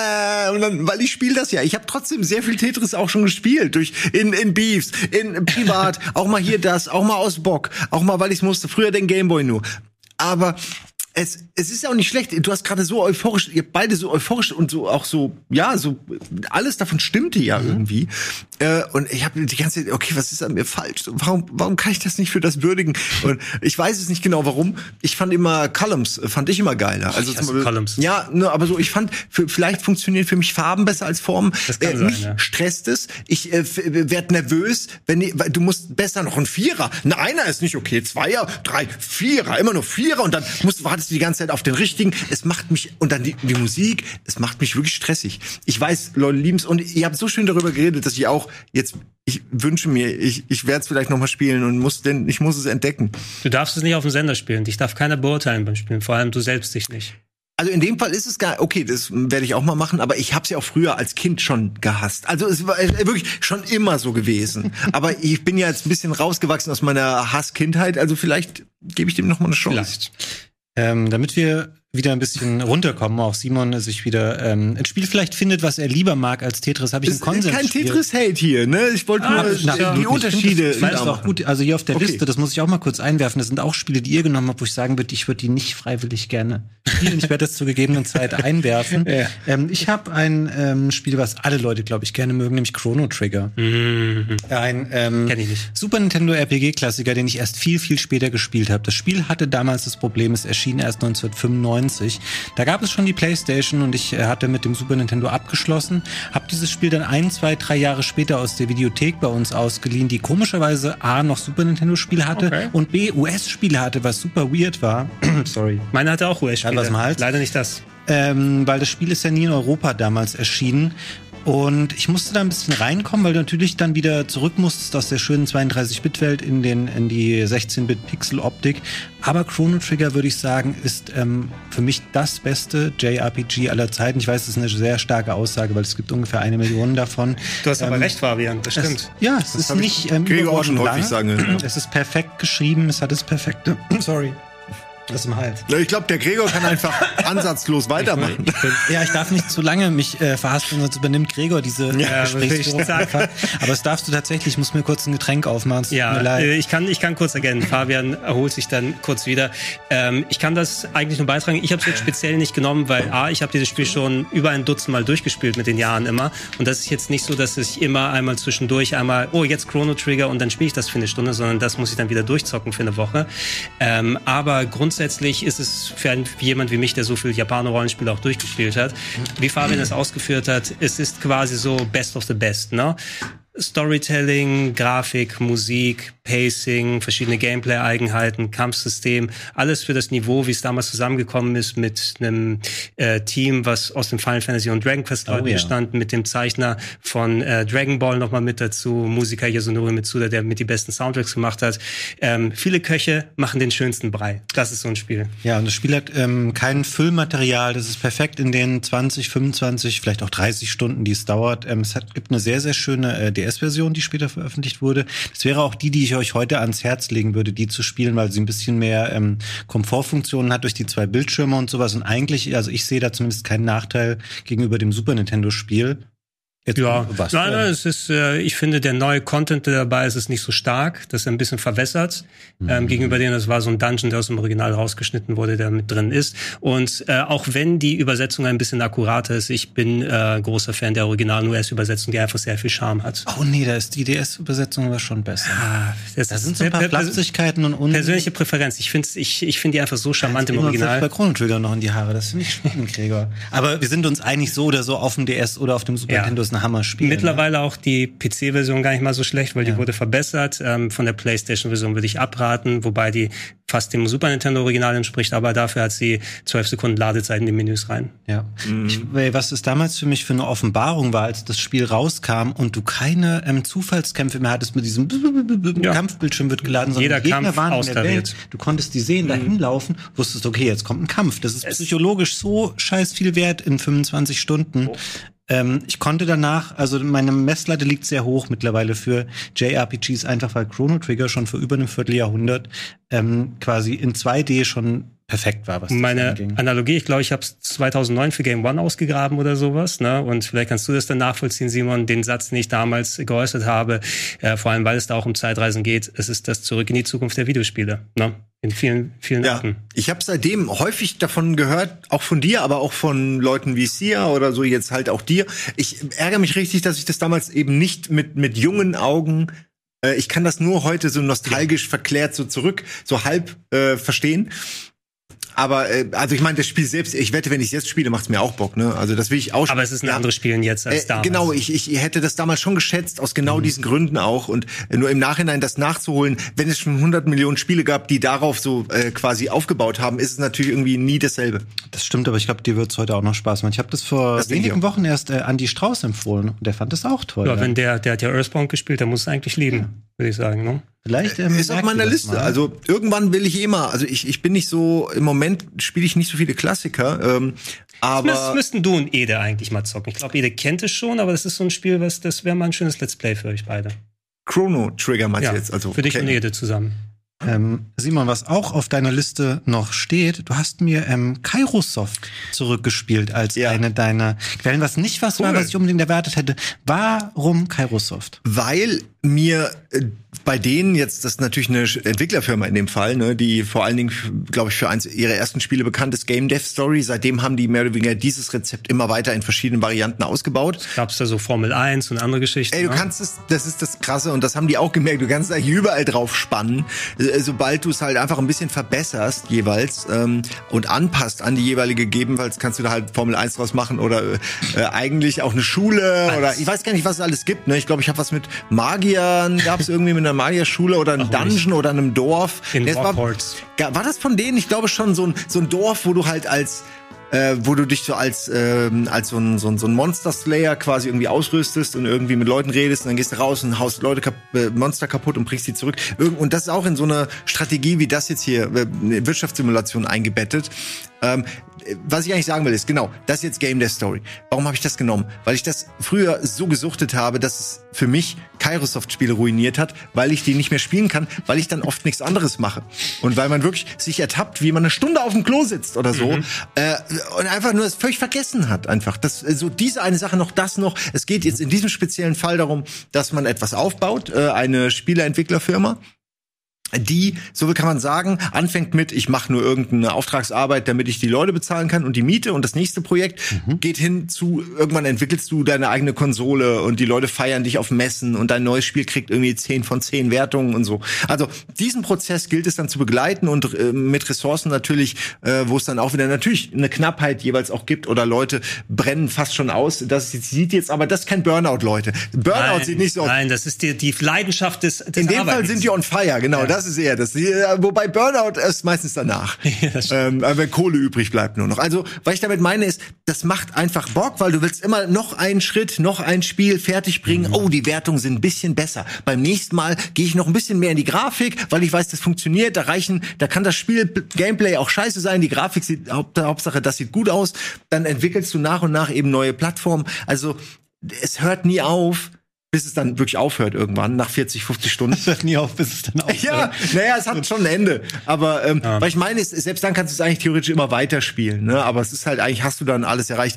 und dann, weil ich spiele das ja. Ich habe trotzdem sehr viel Tetris auch schon gespielt, durch in in Beefs, in privat, auch mal hier das, auch mal aus Bock, auch mal, weil ich musste. Früher den Gameboy nur. Aber Es, es ist ja auch nicht schlecht. Du hast gerade so euphorisch, ihr habt beide so euphorisch und so auch so, ja, so alles davon stimmte ja mhm. irgendwie. Äh, und ich habe die ganze Zeit, okay, was ist an mir falsch? Warum, warum kann ich das nicht für das würdigen? Und ich weiß es nicht genau, warum. Ich fand immer Columns, fand ich immer geiler. Also zum Beispiel, Columns. Ja, ne, aber so, ich fand, für, vielleicht funktionieren für mich Farben besser als Formen. Das kann äh, sein, mich ja. stresst es. Ich äh, werd nervös, wenn die, weil du musst besser noch ein Vierer. Ein Einer ist nicht okay, Zweier, drei, Vierer, immer nur Vierer und dann musst, wartest du die ganze Zeit auf den richtigen. Es macht mich, und dann die, die Musik, es macht mich wirklich stressig. Ich weiß, Leute lieben's und ihr habt so schön darüber geredet, dass ich auch jetzt, ich wünsche mir, ich, ich werde es vielleicht noch mal spielen und muss denn, ich muss es entdecken. Du darfst es nicht auf dem Sender spielen. Dich darf keiner beurteilen beim Spielen, vor allem du selbst dich nicht. Also in dem Fall ist es gar, okay, das werde ich auch mal machen, aber ich habe es ja auch früher als Kind schon gehasst. Also es war wirklich schon immer so gewesen. Aber ich bin ja jetzt ein bisschen rausgewachsen aus meiner Hasskindheit, also vielleicht gebe ich dem noch mal eine Chance. Vielleicht. Ähm, damit wir wieder ein bisschen runterkommen, auch Simon sich wieder ähm, ein Spiel vielleicht findet, was er lieber mag als Tetris, habe ich einen Konsens. Kein Tetris-Hate hier, ne? Ich wollte ah, nur na, die Unterschiede. Ich finde das auch gut. Also hier auf der okay. Liste, das muss ich auch mal kurz einwerfen, das sind auch Spiele, die ihr genommen habt, wo ich sagen würde, ich würde die nicht freiwillig gerne spielen. Ich werde das zur gegebenen Zeit einwerfen. Ja. Ähm, ich habe ein ähm, Spiel, was alle Leute, glaube ich, gerne mögen, nämlich Chrono Trigger. Mhm. Ein ähm, Kenn ich nicht. Super Nintendo R P G-Klassiker, den ich erst viel, viel später gespielt habe. Das Spiel hatte damals das Problem, es erschien erst neunzehnhundertfünfundneunzig. Da gab es schon die PlayStation und ich hatte mit dem Super Nintendo abgeschlossen, habe dieses Spiel dann ein, zwei, drei Jahre später aus der Videothek bei uns ausgeliehen, die komischerweise A, noch Super Nintendo-Spiele hatte okay. und B, U S-Spiele hatte, was super weird war. Sorry. Meine hatte auch U S-Spiele. Ja, was mal halt. Leider nicht das. Ähm, weil das Spiel ist ja nie in Europa damals erschienen. Und ich musste da ein bisschen reinkommen, weil du natürlich dann wieder zurück musstest aus der schönen zweiunddreißig-Bit-Welt in den in die sechzehn-Bit-Pixel-Optik. Aber Chrono Trigger, würde ich sagen, ist ähm, für mich das beste J R P G aller Zeiten. Ich weiß, das ist eine sehr starke Aussage, weil es gibt ungefähr eine Million davon. Du hast ähm, aber recht, Fabian, das stimmt. Es, ja, es das ist nicht ähm, auch schon häufig sagen. Es ist perfekt geschrieben, es hat das perfekte... Sorry. Das im Hals. Ich glaube, der Gregor kann einfach ansatzlos weitermachen. Ich, ich, ich, ja, ich darf nicht zu lange mich äh, verhaspeln, sonst übernimmt Gregor diese ja, Gesprächsführung. Aber das darfst du tatsächlich. Ich muss mir kurz ein Getränk aufmachen. Ja, tut mir leid. ich kann, ich kann kurz ergänzen. Fabian erholt sich dann kurz wieder. Ähm, ich kann das eigentlich nur beitragen. Ich habe es jetzt speziell nicht genommen, weil A, ich habe dieses Spiel schon über ein Dutzend Mal durchgespielt mit den Jahren immer. Und das ist jetzt nicht so, dass ich immer einmal zwischendurch einmal, oh, jetzt Chrono Trigger und dann spiele ich das für eine Stunde, sondern das muss ich dann wieder durchzocken für eine Woche. Ähm, aber grundsätzlich ist es für einen, jemand wie mich, der so viel Japaner-Rollenspiele auch durchgespielt hat, wie Fabian es ausgeführt hat, es ist quasi so Best of the Best, ne? Storytelling, Grafik, Musik, Pacing, verschiedene Gameplay-Eigenheiten, Kampfsystem, alles für das Niveau, wie es damals zusammengekommen ist mit einem äh, Team, was aus dem Final Fantasy und Dragon Quest Leuten oh, ja. bestand, mit dem Zeichner von äh, Dragon Ball nochmal mit dazu, Musiker Yasunori Mitsuda, der mit die besten Soundtracks gemacht hat. Ähm, viele Köche machen den schönsten Brei. Das ist so ein Spiel. Ja, und das Spiel hat ähm, kein Füllmaterial, das ist perfekt in den zwanzig, fünfundzwanzig, vielleicht auch dreißig Stunden, die es dauert. Ähm, es hat, gibt eine sehr, sehr schöne äh, D S-Version, die später veröffentlicht wurde. Das wäre auch die, die ich euch heute ans Herz legen würde, die zu spielen, weil sie ein bisschen mehr ähm, Komfortfunktionen hat durch die zwei Bildschirme und sowas. Und eigentlich, also ich sehe da zumindest keinen Nachteil gegenüber dem Super Nintendo-Spiel. Jetzt ja, nein, nein, es ist, äh, ich finde, der neue Content, der dabei ist, ist nicht so stark. Das ist ein bisschen verwässert. Mhm. Ähm, gegenüber dem, das war so ein Dungeon, der aus dem Original rausgeschnitten wurde, der mit drin ist. Und äh, auch wenn die Übersetzung ein bisschen akkurater ist, ich bin äh, großer Fan der Original-U S-Übersetzung, die einfach sehr viel Charme hat. Oh nee, da ist die D S-Übersetzung aber schon besser. Ah, das da sind so ein paar Flapsigkeiten und un persönliche Präferenz. Ich finde ich, ich find die einfach so charmant ja, im Original. bei Chrono Trigger noch in die Haare. Das finde ich spannend, Gregor. Aber wir sind uns einig, so oder so auf dem D S oder auf dem Super ja. Nintendo ist ein Hammer-Spiel. Mittlerweile auch die P C-Version gar nicht mal so schlecht, weil ja. die wurde verbessert. Ähm, von der PlayStation-Version würde ich abraten, wobei die fast dem Super Nintendo-Original entspricht, aber dafür hat sie zwölf Sekunden Ladezeit in die Menüs rein. Ja. Mhm. Ich, was es damals für mich für eine Offenbarung war, als das Spiel rauskam und du keine ähm, Zufallskämpfe mehr hattest mit diesem ja. Kampfbildschirm wird geladen, sondern jeder Kampf austariert. Du konntest die sehen, mhm. dahin laufen, wusstest, okay, jetzt kommt ein Kampf. Das ist es psychologisch so scheiß viel wert in fünfundzwanzig Stunden. Oh. Ähm, ich konnte danach, also meine Messlatte liegt sehr hoch mittlerweile für J R P Gs, einfach weil Chrono Trigger schon vor über einem Vierteljahrhundert ähm, quasi in zwei D schon perfekt war. Was Meine Analogie, ich glaube, ich habe es zweitausendneun für Game One ausgegraben oder sowas, ne? Und vielleicht kannst du das dann nachvollziehen, Simon, den Satz, den ich damals geäußert habe, äh, vor allem, weil es da auch um Zeitreisen geht, es ist das Zurück in die Zukunft der Videospiele, ne? In vielen, vielen ja, Arten. Ich habe seitdem häufig davon gehört, auch von dir, aber auch von Leuten wie Sia oder so, jetzt halt auch dir. Ich ärgere mich richtig, dass ich das damals eben nicht mit mit jungen Augen, äh, ich kann das nur heute so nostalgisch ja. verklärt so zurück, so halb äh, verstehen. Aber, äh, also ich meine, das Spiel selbst, ich wette, wenn ich es jetzt spiele, macht's mir auch Bock, ne? Also das will ich auch. Aber es ist ein ja, anderes Spielen jetzt als äh, damals. Genau, ich, ich hätte das damals schon geschätzt, aus genau mhm. diesen Gründen auch. Und äh, nur im Nachhinein das nachzuholen, wenn es schon hundert Millionen Spiele gab, die darauf so äh, quasi aufgebaut haben, ist es natürlich irgendwie nie dasselbe. Das stimmt, aber ich glaube, dir wird's heute auch noch Spaß machen. Ich habe das vor das wenigen Wochen erst äh, Andy Strauß empfohlen. Und der fand das auch toll. Ja, ja. wenn der, der hat ja Earthbound gespielt, der muss es eigentlich lieben, ja. würde ich sagen, ne? Vielleicht ähm, ist auf meiner Liste. Mal. Also irgendwann will ich eh mal. Also ich ich bin nicht so im Moment spiele ich nicht so viele Klassiker. Ähm, aber das müssten du und Ede eigentlich mal zocken. Ich glaube, Ede kennt es schon, aber das ist so ein Spiel, was das wäre mal ein schönes Let's Play für euch beide. Chrono Trigger meinst ja, du jetzt? Also für dich okay. und Ede zusammen. Ähm, Simon, was auch auf deiner Liste noch steht, du hast mir ähm, Kairosoft zurückgespielt als ja. eine deiner Quellen, was nicht was cool. war, was ich unbedingt erwartet hätte. Warum Kairosoft? Weil mir äh, bei denen jetzt, das ist natürlich eine Entwicklerfirma in dem Fall, ne, die vor allen Dingen, glaube ich, für eins ihrer ersten Spiele bekannt ist, Game Dev Story. Seitdem haben die mehr oder weniger dieses Rezept immer weiter in verschiedenen Varianten ausgebaut. Gab's da so Formel eins und andere Geschichten? Ey, du ne? kannst es, das ist das Krasse und das haben die auch gemerkt, du kannst eigentlich überall drauf spannen, sobald du es halt einfach ein bisschen verbesserst jeweils ähm, und anpasst an die jeweilige Gegebenheits, kannst du da halt Formel eins draus machen oder äh, eigentlich auch eine Schule was? Oder ich weiß gar nicht, was es alles gibt. Ne? Ich glaube, ich habe was mit Magiern, gab's irgendwie mit einer Magierschule oder einem Ach, Dungeon oder einem Dorf. In das war, war das von denen? Ich glaube schon so ein, so ein Dorf, wo du halt als Äh, wo du dich so als ähm, als so ein, so ein so ein Monster Slayer quasi irgendwie ausrüstest und irgendwie mit Leuten redest und dann gehst du raus und haust Leute kap äh, Monster kaputt und bringst die zurück. Irgend und das ist auch in so einer Strategie wie das jetzt hier, äh, Wirtschaftssimulation eingebettet. Ähm, was ich eigentlich sagen will ist, genau, das ist jetzt Game Dev Story. Warum habe ich das genommen? Weil ich das früher so gesuchtet habe, dass es für mich Kairosoft-Spiele ruiniert hat, weil ich die nicht mehr spielen kann, weil ich dann oft nichts anderes mache. Und weil man wirklich sich ertappt, wie man eine Stunde auf dem Klo sitzt oder so, mhm. äh, und einfach nur das völlig vergessen hat einfach. Das, so diese eine Sache noch, das noch. Es geht jetzt in diesem speziellen Fall darum, dass man etwas aufbaut, äh, eine Spieleentwicklerfirma, die, so kann man sagen, anfängt mit, ich mache nur irgendeine Auftragsarbeit, damit ich die Leute bezahlen kann und die Miete und das nächste Projekt mhm. geht hin zu, irgendwann entwickelst du deine eigene Konsole und die Leute feiern dich auf Messen und dein neues Spiel kriegt irgendwie zehn von zehn Wertungen und so. Also diesen Prozess gilt es dann zu begleiten und äh, mit Ressourcen natürlich, äh, wo es dann auch wieder natürlich eine Knappheit jeweils auch gibt oder Leute brennen fast schon aus. Das sieht jetzt, aber das ist kein Burnout, Leute. Burnout nein, sieht nicht so aus. Nein, das ist die, die Leidenschaft des, des In dem Arbeitens. Fall sind die on fire, genau. Ja. Das Das ist eher das. Wobei Burnout ist meistens danach. Ja, ähm, wenn Kohle übrig bleibt nur noch. Also, was ich damit meine ist, das macht einfach Bock, weil du willst immer noch einen Schritt, noch ein Spiel fertig bringen. Mhm. Oh, die Wertungen sind ein bisschen besser. Beim nächsten Mal gehe ich noch ein bisschen mehr in die Grafik, weil ich weiß, das funktioniert. Da reichen, da kann das Spiel Gameplay auch scheiße sein. Die Grafik sieht, Hauptsache, das sieht gut aus. Dann entwickelst du nach und nach eben neue Plattformen. Also, es hört nie auf, bis es dann wirklich aufhört irgendwann, nach vierzig, fünfzig Stunden. Es hört nie auf, bis es dann aufhört. Ja, naja, es hat schon ein Ende. Aber ähm, ja. weil ich meine, ist, selbst dann kannst du es eigentlich theoretisch immer weiterspielen. Ne? Aber es ist halt eigentlich, hast du dann alles erreicht.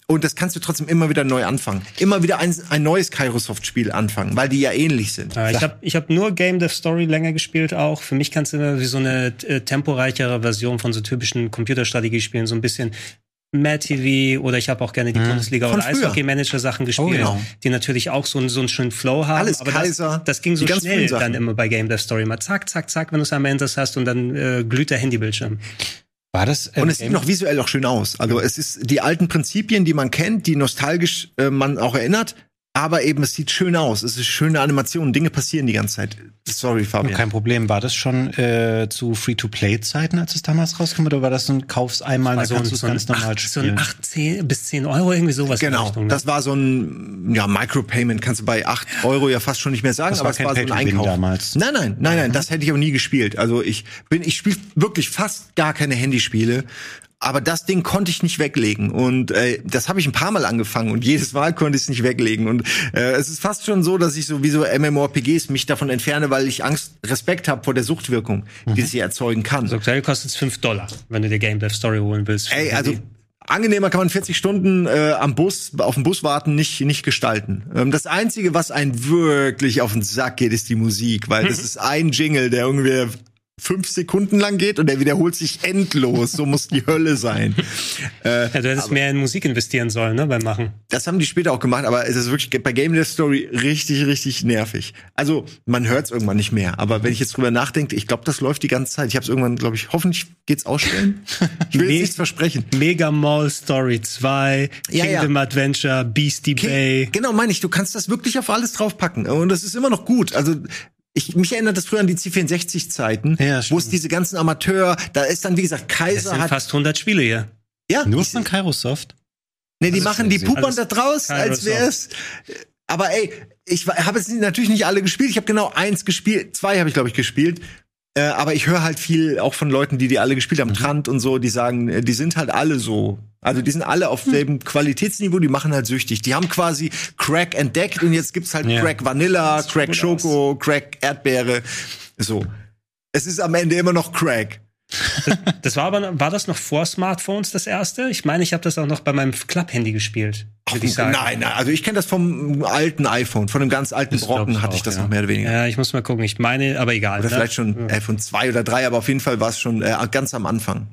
Und das kannst du trotzdem immer wieder neu anfangen. Immer wieder ein, ein neues Kairosoft-Spiel anfangen, weil die ja ähnlich sind. Ja, ich habe ich hab nur Game Dev Story länger gespielt auch. Für mich kannst du immer wie so eine äh, temporeichere Version von so typischen Computerstrategiespielen, so ein bisschen Mad T V oder ich habe auch gerne die mhm. Bundesliga- oder Eishockey-Manager-Sachen gespielt, oh, genau. die natürlich auch so, so einen schönen Flow haben. Alles aber Kaiser. Das, das ging so schnell dann immer bei Game Dev Story. Mal zack, zack, zack, wenn du es am Ende hast und dann äh, glüht der Handybildschirm. War das, äh, und es sieht noch visuell auch schön aus. Also es ist die alten Prinzipien, die man kennt, die nostalgisch äh, man auch erinnert, aber eben es sieht schön aus. Es ist schöne Animation, Dinge passieren die ganze Zeit. Sorry, Fabian. Kein Problem. War das schon äh, zu Free-to-Play-Zeiten, als es damals rauskam, oder war das so ein Kauf's einmal, dann so kannst du es so ganz normal acht, spielen? So ein acht, zehn bis zehn Euro, irgendwie sowas. Genau, in Richtung, ne? das war so ein ja, Micropayment, kannst du bei acht Euro ja fast schon nicht mehr sagen, das aber war es kein war so ein Einkauf. Damals. Nein, nein, nein, nein, das hätte ich aber nie gespielt. Also ich bin, ich spiele wirklich fast gar keine Handyspiele. Aber das Ding konnte ich nicht weglegen und äh, das habe ich ein paar Mal angefangen und jedes Mal konnte ich es nicht weglegen und äh, es ist fast schon so, dass ich so wie so MMORPGs mich davon entferne, weil ich Angst, Respekt habe vor der Suchtwirkung, mhm. die sie erzeugen kann. Also aktuell kostet es fünf Dollar, wenn du dir Game Dev Story holen willst. Ey, also angenehmer kann man vierzig Stunden äh, am Bus, auf dem Bus warten, nicht nicht gestalten. Ähm, das Einzige, was einen wirklich auf den Sack geht, ist die Musik, weil das ist ein Jingle, der irgendwie fünf Sekunden lang geht und der wiederholt sich endlos. So muss die Hölle sein. Äh, ja, du hättest mehr in Musik investieren sollen, ne, beim Machen. Das haben die später auch gemacht, aber es ist wirklich bei Game Dev Story richtig, richtig nervig. Also, man hört es irgendwann nicht mehr. Aber wenn ich jetzt drüber nachdenke, ich glaube, das läuft die ganze Zeit. Ich habe es irgendwann, glaube ich, hoffentlich geht's ausstellen. Ich will jetzt nichts versprechen. Mega Mall Story zwei, ja, Kingdom ja. Adventure, Beastie Ki- Bay. Genau, meine ich. Du kannst das wirklich auf alles draufpacken. Und das ist immer noch gut. Also, Ich, mich erinnert das früher an die C vierundsechzig-Zeiten, ja, wo es diese ganzen Amateur, da ist dann, wie gesagt, Kaiser das sind hat fast hundert Spiele hier. Ja. Nur von Kairosoft? Nee, die Also machen die pupern alles da draus, als wär's. Aber ey, ich habe jetzt natürlich nicht alle gespielt. Ich habe genau eins gespielt, zwei habe ich glaube ich gespielt. Äh, aber ich höre halt viel auch von Leuten, die die alle gespielt haben, mhm. Trant und so, die sagen, äh, die sind halt alle so. Also die sind alle auf dem mhm. Qualitätsniveau, die machen halt süchtig. Die haben quasi Crack entdeckt und jetzt gibt's halt ja. Crack Vanilla, Crack Schoko, aus. Crack Erdbeere. So. Es ist am Ende immer noch Crack. Das, das war aber, war das noch vor Smartphones das erste? Ich meine, ich habe das auch noch bei meinem Club-Handy gespielt. Ach, ich sagen. Nein, nein, also ich kenne das vom alten iPhone, von einem ganz alten das Brocken hatte ich das ja. noch mehr oder weniger. Ja, ich muss mal gucken, ich meine, aber egal. Oder ne? vielleicht schon ja. iPhone zwei oder drei, aber auf jeden Fall war es schon äh, ganz am Anfang.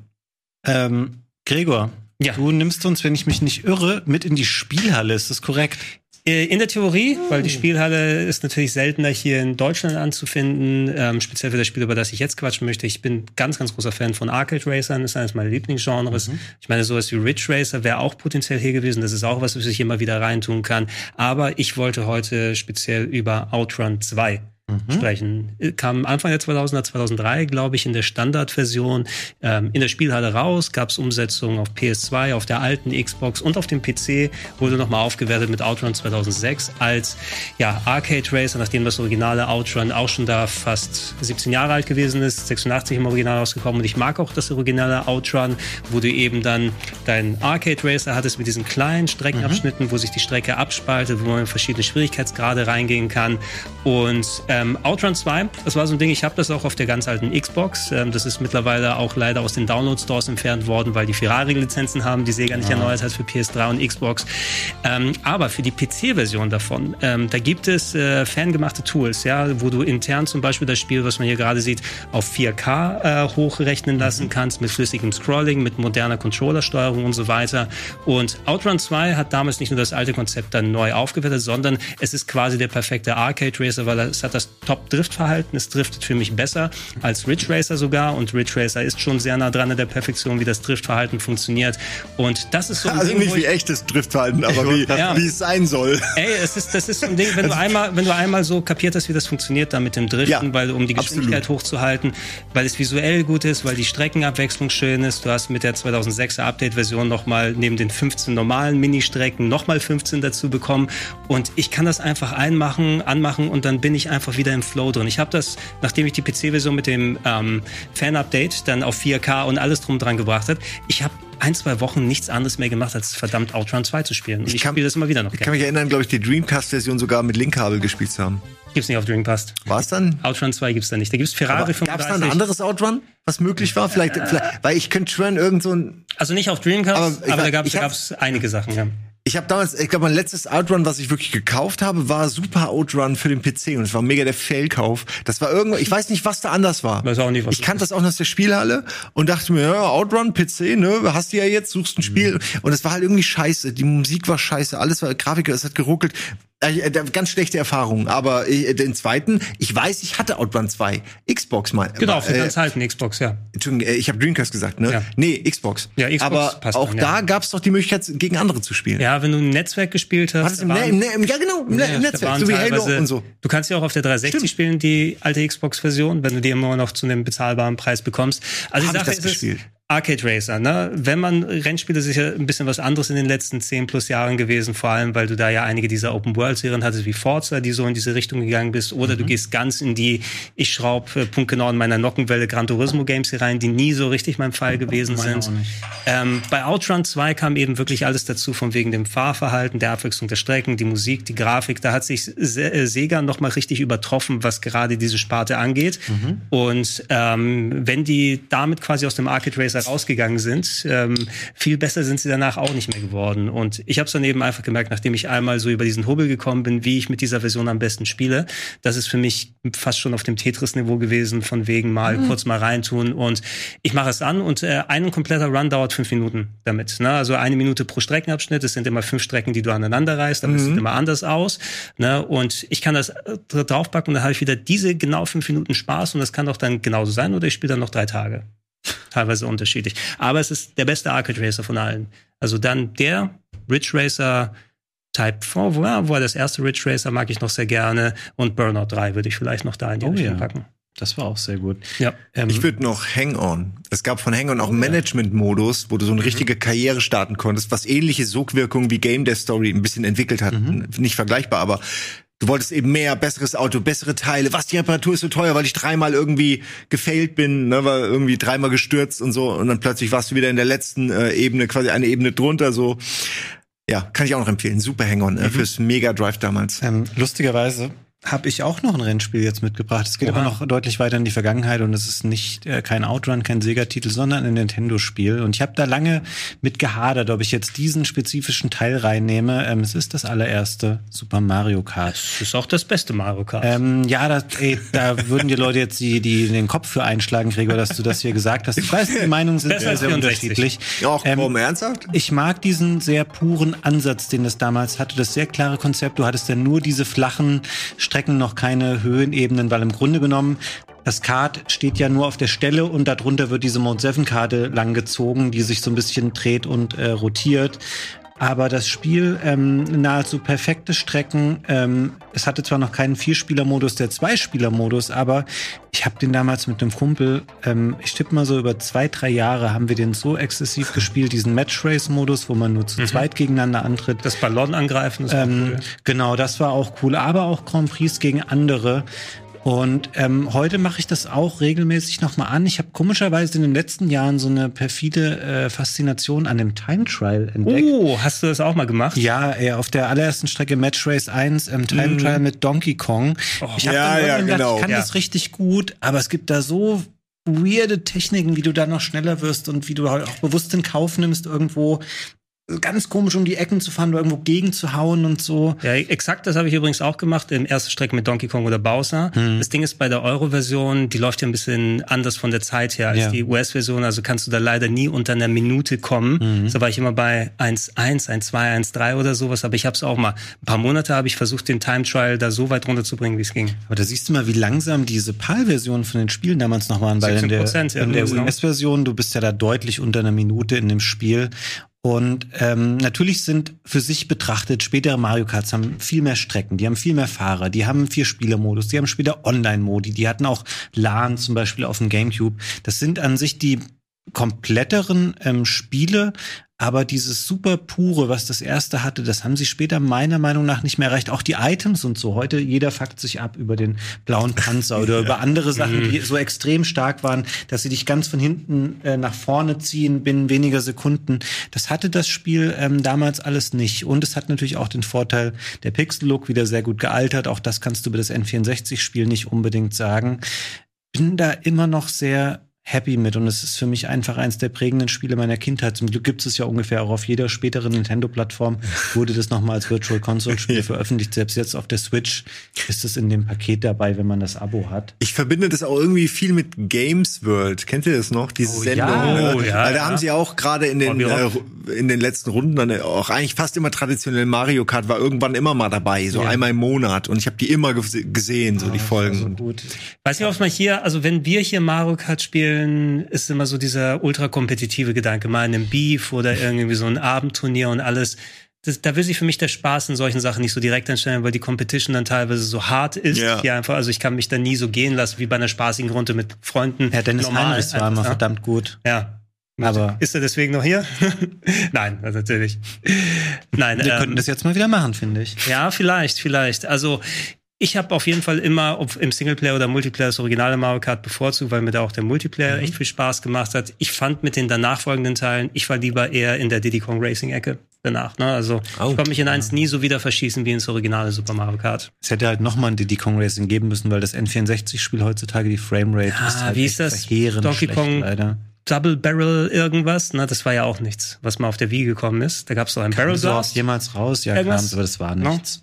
Ähm, Gregor, ja. du nimmst uns, wenn ich mich nicht irre, mit in die Spielhalle, ist das korrekt? In der Theorie, weil die Spielhalle ist natürlich seltener hier in Deutschland anzufinden, ähm, speziell für das Spiel, über das ich jetzt quatschen möchte. Ich bin ganz, ganz großer Fan von Arcade Racern, das ist eines meiner Lieblingsgenres. Mhm. Ich meine, sowas wie Ridge Racer wäre auch potenziell hier gewesen, das ist auch was, was ich immer wieder reintun kann. Aber ich wollte heute speziell über Outrun zwei Mhm. sprechen. Kam Anfang der zweitausender, zweitausenddrei, glaube ich, in der Standardversion ähm, in der Spielhalle raus, gab es Umsetzungen auf P S zwei, auf der alten Xbox und auf dem P C, wurde nochmal aufgewertet mit Outrun zweitausendsechs als ja, Arcade Racer, nachdem das originale Outrun auch schon da fast siebzehn Jahre alt gewesen ist, sechsundachtzig im Original rausgekommen und ich mag auch das originale Outrun, wo du eben dann deinen Arcade Racer hattest mit diesen kleinen Streckenabschnitten, mhm. wo sich die Strecke abspaltet, wo man in verschiedene Schwierigkeitsgrade reingehen kann und Ähm, Outrun zwei, das war so ein Ding, ich habe das auch auf der ganz alten Xbox. Ähm, das ist mittlerweile auch leider aus den Download-Stores entfernt worden, weil die Ferrari-Lizenzen haben, die Sega nicht ja. erneuert hat für P S drei und Xbox. Ähm, aber für die P C-Version davon, ähm, da gibt es äh, fangemachte Tools, ja, wo du intern zum Beispiel das Spiel, was man hier gerade sieht, auf vier K äh, hochrechnen lassen mhm. kannst, mit flüssigem Scrolling, mit moderner Controllersteuerung und so weiter. Und Outrun zwei hat damals nicht nur das alte Konzept dann neu aufgewertet, sondern es ist quasi der perfekte Arcade Racer, weil es hat das Top-Drift-Verhalten. Es driftet für mich besser als Ridge Racer sogar und Ridge Racer ist schon sehr nah dran an der Perfektion, wie das Driftverhalten funktioniert und das ist so ein also Ding, nicht wie echtes Driftverhalten, aber wie, ja. wie es sein soll. Ey, es ist, das ist so ein Ding, wenn du einmal, wenn du einmal so kapiert hast, wie das funktioniert da mit dem Driften, ja, weil um die Geschwindigkeit absolut. hochzuhalten, weil es visuell gut ist, weil die Streckenabwechslung schön ist. Du hast mit der zweitausendsechser Update-Version nochmal neben den fünfzehn normalen Mini-Strecken nochmal fünfzehn dazu bekommen und ich kann das einfach einmachen, anmachen und dann bin ich einfach wieder im Flow drin. Ich habe das, nachdem ich die P C-Version mit dem ähm, Fan-Update dann auf vier K und alles drum dran gebracht habe, ich habe ein, zwei Wochen nichts anderes mehr gemacht, als verdammt Outrun zwei zu spielen. Und ich, ich spiele das immer wieder noch Ich gerne. kann mich erinnern, glaube ich, die Dreamcast-Version sogar mit Linkkabel gespielt zu haben. Gibt's nicht auf Dreamcast. War's dann? Outrun zwei gibt's da nicht. Da gibt's Ferrari fünfunddreißig. Gab's da ein anderes Outrun, was möglich war? Vielleicht, äh, vielleicht weil ich könnte schwören, irgend so ein... Also nicht auf Dreamcast, aber, aber, aber war, da gab's, da gab's einige Sachen, ja. Ich habe damals, ich glaube, mein letztes Outrun, was ich wirklich gekauft habe, war Super Outrun für den P C und es war mega der Failkauf. Das war irgendwo, ich weiß nicht, was da anders war. Weiß auch nicht, was ich kannte das auch noch aus der Spielhalle und dachte mir, ja, Outrun, P C, ne, hast du ja jetzt, suchst ein Spiel. Mhm. Und es war halt irgendwie scheiße. Die Musik war scheiße, alles war Grafik, es hat geruckelt. Äh, ganz schlechte Erfahrungen. Aber äh, den zweiten, ich weiß, ich hatte Outrun zwei. Xbox mal. Genau, für äh, ganz alten Xbox, ja. Entschuldigung, äh, ich habe Dreamcast gesagt, ne? Ja. Nee, Xbox. Ja, Xbox aber passt auch dann, da ja. gab's doch die Möglichkeit, gegen andere zu spielen. Ja, wenn du ein Netzwerk gespielt hast. War das im, ne, im, ne, im, ja, genau, im, ja, im Netzwerk, so wie Halo und so. Du kannst ja auch auf der dreihundertsechzig Stimmt. spielen, die alte Xbox-Version, wenn du die immer noch zu einem bezahlbaren Preis bekommst. Also die Sache ist es, Arcade Racer, ne? Wenn man Rennspiele, sicher ein bisschen was anderes in den letzten zehn plus Jahren gewesen, vor allem, weil du da ja einige dieser Open-World-Serien hattest, wie Forza, die so in diese Richtung gegangen bist, oder mhm. du gehst ganz in die, ich schraub äh, punktgenau in meiner Nockenwelle Gran Turismo-Games hier rein, die nie so richtig mein Fall gewesen sind. Ähm, bei Outrun zwei kam eben wirklich alles dazu, von wegen dem Fahrverhalten, der Abwechslung der Strecken, die Musik, die Grafik, da hat sich Se- äh, Sega noch mal richtig übertroffen, was gerade diese Sparte angeht. Mhm. Und ähm, wenn die damit quasi aus dem Arcade Racer rausgegangen sind. Ähm, viel besser sind sie danach auch nicht mehr geworden. Und ich habe es dann eben einfach gemerkt, nachdem ich einmal so über diesen Hubbel gekommen bin, wie ich mit dieser Version am besten spiele. Das ist für mich fast schon auf dem Tetris-Niveau gewesen, von wegen mal mhm. kurz mal reintun. Und ich mache es an und äh, ein kompletter Run dauert fünf Minuten damit. Ne? Also eine Minute pro Streckenabschnitt. Es sind immer fünf Strecken, die du aneinander reißt, aber mhm. es sieht immer anders aus. Ne? Und ich kann das äh, draufpacken und dann habe ich wieder diese genau fünf Minuten Spaß und das kann doch dann genauso sein oder ich spiele dann noch drei Tage. Teilweise unterschiedlich. Aber es ist der beste Arcade Racer von allen. Also dann der Ridge Racer Type vier, wo, wo das erste Ridge Racer mag ich noch sehr gerne und Burnout drei würde ich vielleicht noch da in die oh, Richtung ja. packen. Das war auch sehr gut. Ja. Ähm, ich würde noch Hang-On. Es gab von Hang-On auch einen Management-Modus, wo du so eine richtige Karriere starten konntest, was ähnliche Sogwirkungen wie Game Dev Story ein bisschen entwickelt hat. Mhm. Nicht vergleichbar, aber du wolltest eben mehr, besseres Auto, bessere Teile. Was, die Reparatur ist so teuer, weil ich dreimal irgendwie gefailt bin, ne, war irgendwie dreimal gestürzt und so. Und dann plötzlich warst du wieder in der letzten äh, Ebene, quasi eine Ebene drunter, so. Ja, kann ich auch noch empfehlen. Super Hang-On, mhm. äh, fürs Mega Drive damals. Ähm, lustigerweise habe ich auch noch ein Rennspiel jetzt mitgebracht. Es geht Oha. aber noch deutlich weiter in die Vergangenheit und es ist nicht äh, kein Outrun, kein Sega-Titel, sondern ein Nintendo-Spiel. Und ich habe da lange mit gehadert, ob ich jetzt diesen spezifischen Teil reinnehme. Ähm, es ist das allererste Super Mario Kart. Das ist auch das beste Mario Kart. Ähm, ja, das, ey, da würden die Leute jetzt die, die den Kopf für einschlagen, Gregor, dass du das hier gesagt hast. Ich weiß, die Meinungen sind sehr, sehr unterschiedlich. Ach, ähm, warum ernsthaft? Ich mag diesen sehr puren Ansatz, den es damals hatte. Das sehr klare Konzept. Du hattest ja nur diese flachen Strecken, noch keine Höhenebenen, weil im Grunde genommen das Kart steht ja nur auf der Stelle und darunter wird diese Mode sieben Karte langgezogen, die sich so ein bisschen dreht und äh, rotiert. Aber das Spiel, ähm, nahezu perfekte Strecken. Ähm, es hatte zwar noch keinen Vierspieler-Modus, der Zweispieler-Modus, aber ich habe den damals mit einem Kumpel, ähm, ich tippe mal so über zwei, drei Jahre haben wir den so exzessiv gespielt, diesen Match-Race-Modus, wo man nur zu mhm. zweit gegeneinander antritt. Das Ballon angreifen ist ähm, cool. Genau, das war auch cool. Aber auch Grand Prix gegen andere. Und ähm, heute mache ich das auch regelmäßig nochmal an. Ich habe komischerweise in den letzten Jahren so eine perfide äh, Faszination an dem Time Trial entdeckt. Oh, hast du das auch mal gemacht? Ja, ey, auf der allerersten Strecke Match Race eins, ähm, Time mm. Trial mit Donkey Kong. Oh, ich hab ja, dann ja, gedacht, genau. ich kann ja. das richtig gut, aber es gibt da so weirde Techniken, wie du da noch schneller wirst und wie du halt auch bewusst in Kauf nimmst, irgendwo ganz komisch um die Ecken zu fahren oder irgendwo gegen zu hauen und so. Ja, exakt, das habe ich übrigens auch gemacht, in erster Strecke mit Donkey Kong oder Bowser. Hm. Das Ding ist, bei der Euro-Version, die läuft ja ein bisschen anders von der Zeit her als ja. die U S-Version, also kannst du da leider nie unter einer Minute kommen. Mhm. So war ich immer bei eins eins, eins zwei, eins drei oder sowas, aber ich habe es auch mal. Ein paar Monate habe ich versucht, den Time Trial da so weit runterzubringen, wie es ging. Aber da siehst du mal, wie langsam diese PAL-Versionen von den Spielen damals noch waren, weil in der, ja, in der U S-Version, du bist ja da deutlich unter einer Minute in dem Spiel. Und ähm, natürlich sind für sich betrachtet spätere Mario Karts haben viel mehr Strecken, die haben viel mehr Fahrer, die haben Vier-Spieler-Modus, die haben später Online-Modi, die hatten auch LAN zum Beispiel auf dem GameCube. Das sind an sich die kompletteren ähm, Spiele, aber dieses super pure, was das erste hatte, das haben sie später meiner Meinung nach nicht mehr erreicht. Auch die Items und so. Heute jeder fuckt sich ab über den blauen Panzer oder über andere Sachen, die so extrem stark waren, dass sie dich ganz von hinten äh, nach vorne ziehen binnen weniger Sekunden. Das hatte das Spiel ähm, damals alles nicht. Und es hat natürlich auch den Vorteil, der Pixel-Look wieder sehr gut gealtert. Auch das kannst du über das N vierundsechzig-Spiel nicht unbedingt sagen. Bin da immer noch sehr happy mit und es ist für mich einfach eins der prägenden Spiele meiner Kindheit. Zum Glück gibt es ja ungefähr auch auf jeder späteren Nintendo-Plattform wurde das nochmal als Virtual Console-Spiel veröffentlicht. Selbst jetzt auf der Switch ist es in dem Paket dabei, wenn man das Abo hat. Ich verbinde das auch irgendwie viel mit Games World. Kennt ihr das noch? Diese Oh, Sendung? ja. Ne? Oh, ja, Weil da ja. haben sie auch gerade in den äh, in den letzten Runden dann auch eigentlich fast immer traditionell Mario Kart war irgendwann immer mal dabei, so Ja. einmal im Monat. Und ich habe die immer ges- gesehen, so die Folgen. Also gut. Weiß nicht, ob man hier, also wenn wir hier Mario Kart spielen, ist immer so dieser ultra-kompetitive Gedanke, mal in einem Beef oder irgendwie so ein Abendturnier und alles. Das, da will sich für mich der Spaß in solchen Sachen nicht so direkt einstellen, weil die Competition dann teilweise so hart ist. Ja. Hier einfach, also ich kann mich da nie so gehen lassen wie bei einer spaßigen Runde mit Freunden. Ja, Dennis Normal Heinrichs war einfach, immer ja. verdammt gut. Ja. Aber Ist er deswegen noch hier? Nein, also natürlich. Nein, wir ähm, könnten das jetzt mal wieder machen, finde ich. ja, vielleicht, vielleicht. Also ich habe auf jeden Fall immer, ob im Singleplayer oder Multiplayer, das originale Mario Kart bevorzugt, weil mir da auch der Multiplayer echt viel Spaß gemacht hat. Ich fand mit den danach folgenden Teilen, ich war lieber eher in der Diddy Kong Racing Ecke danach. Ne? Also Oh. ich konnte mich in eins nie so wieder verschießen wie ins originale Super Mario Kart. Es hätte halt nochmal ein Diddy Kong Racing geben müssen, weil das N vierundsechzig-Spiel heutzutage, die Framerate Ja, ist halt wie echt ist das? verheerend Donkey schlecht, Kong leider. Double Barrel irgendwas, na, das war ja auch nichts, was mal auf der Wii gekommen ist. Da gab es doch ein Barrel So Blast. jemals raus, ja, Irgendwas? kam's, aber das war No? nichts.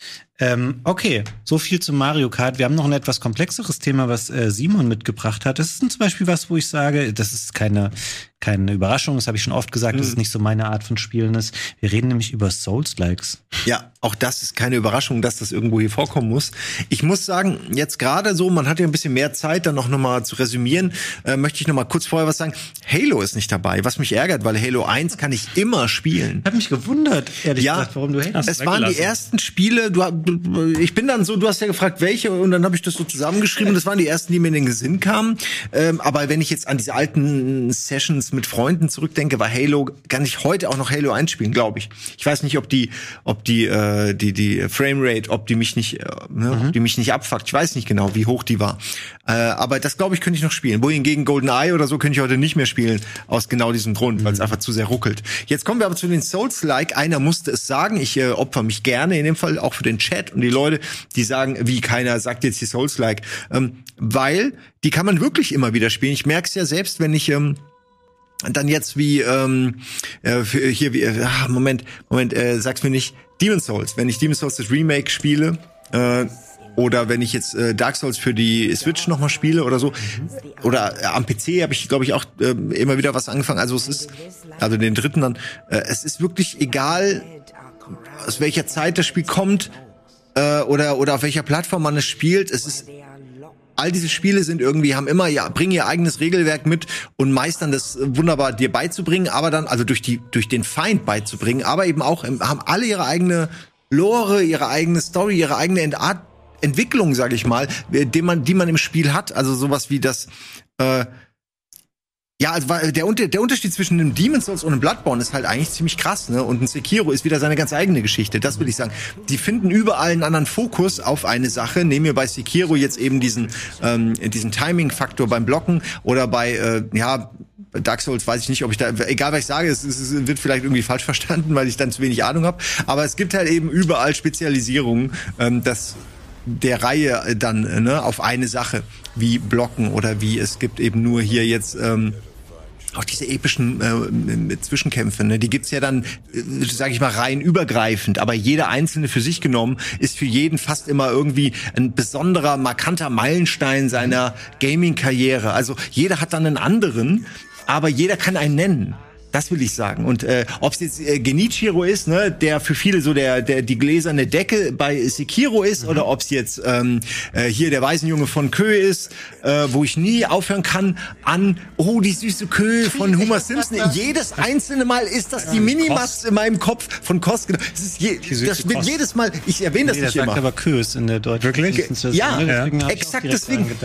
Ähm, okay, so viel zu Mario Kart. Wir haben noch ein etwas komplexeres Thema, was äh, Simon mitgebracht hat. Das ist zum Beispiel was, wo ich sage, das ist keine, keine Überraschung, das habe ich schon oft gesagt, dass es nicht so meine Art von Spielen ist. Wir reden nämlich über Souls-Likes. Ja, auch das ist keine Überraschung, dass das irgendwo hier vorkommen muss. Ich muss sagen, jetzt gerade so, man hat ja ein bisschen mehr Zeit, dann noch noch mal zu resümieren, äh, möchte ich noch mal kurz vorher was sagen. Halo ist nicht dabei, was mich ärgert, weil Halo eins kann ich immer spielen. Ich habe mich gewundert, ehrlich Ja. gesagt, warum du Halo Hast du Es waren die weggelassen? ersten Spiele, du, du, ich bin dann so, du hast ja gefragt, welche, und dann habe ich das so zusammengeschrieben, das waren die ersten, die mir in den Sinn kamen. Ähm, aber wenn ich jetzt an diese alten Sessions mit Freunden zurückdenke, war Halo, kann ich heute auch noch Halo eins spielen, glaube ich. Ich weiß nicht, ob die, ob die, äh, die, die Framerate, ob die mich nicht, äh, ne, Mhm. ob die mich nicht abfuckt. Ich weiß nicht genau, wie hoch die war. Äh, aber das, glaube ich, könnte ich noch spielen. Wohingegen GoldenEye oder so könnte ich heute nicht mehr spielen, aus genau diesem Grund, weil es einfach zu sehr ruckelt. Jetzt kommen wir aber zu den Souls-like. Einer musste es sagen. Ich äh, opfer mich gerne in dem Fall auch für den Chat und die Leute, die sagen, wie keiner sagt jetzt die Souls-like. Ähm, weil die kann man wirklich immer wieder spielen. Ich merke es ja selbst, wenn ich ähm, dann jetzt wie ähm, äh, für, hier wie äh, ah, Moment Moment äh, sag's mir nicht Demon's Souls, wenn ich Demon's Souls das Remake spiele äh, oder wenn ich jetzt äh, Dark Souls für die Switch noch mal spiele oder so oder äh, am P C habe ich glaube ich auch äh, immer wieder was angefangen, also es ist also den dritten dann äh, es ist wirklich egal aus welcher Zeit das Spiel kommt äh, oder oder auf welcher Plattform man es spielt, es ist all diese Spiele sind irgendwie, haben immer, ja, bringen ihr eigenes Regelwerk mit und meistern das wunderbar dir beizubringen, aber dann, also durch die, durch den Feind beizubringen, aber eben auch, haben alle ihre eigene Lore, ihre eigene Story, ihre eigene Ent- Art, Entwicklung, sag ich mal, die man, die man im Spiel hat, also sowas wie das, äh, ja, also der, Unter- der Unterschied zwischen einem Demon's Souls und einem Bloodborne ist halt eigentlich ziemlich krass, ne? Und ein Sekiro ist wieder seine ganz eigene Geschichte, das will ich sagen. Die finden überall einen anderen Fokus auf eine Sache. Nehmen wir bei Sekiro jetzt eben diesen ähm, diesen Timing-Faktor beim Blocken oder bei, äh, ja, bei Dark Souls weiß ich nicht, ob ich da, egal was ich sage, es, es wird vielleicht irgendwie falsch verstanden, weil ich dann zu wenig Ahnung habe. Aber es gibt halt eben überall Spezialisierungen, ähm, dass der Reihe dann ne, auf eine Sache, wie Blocken oder wie es gibt eben nur hier jetzt ähm, auch diese epischen äh, Zwischenkämpfe, ne, die gibt's ja dann, äh, sage ich mal, rein übergreifend, aber jeder einzelne für sich genommen ist für jeden fast immer irgendwie ein besonderer, markanter Meilenstein seiner Gaming-Karriere. Also jeder hat dann einen anderen, aber jeder kann einen nennen. Das will ich sagen. Und äh, ob es jetzt äh, Genichiro ist, ne, der für viele so der der die gläserne Decke bei Sekiro ist, mhm. oder ob es jetzt ähm, äh, hier der Waisenjunge von Kö ist, äh, wo ich nie aufhören kann an oh die süße Kö von Homer Simpson. Jedes einzelne Mal ist das die Minimax in meinem Kopf von Kost. Es ist je, das wird Kost. jedes Mal. Ich erwähne das Nee, nicht der immer. sagt aber Kös in der deutschen Wirklich? Version, Ja, deswegen hab ich exakt auch direkt deswegen. dran gedacht.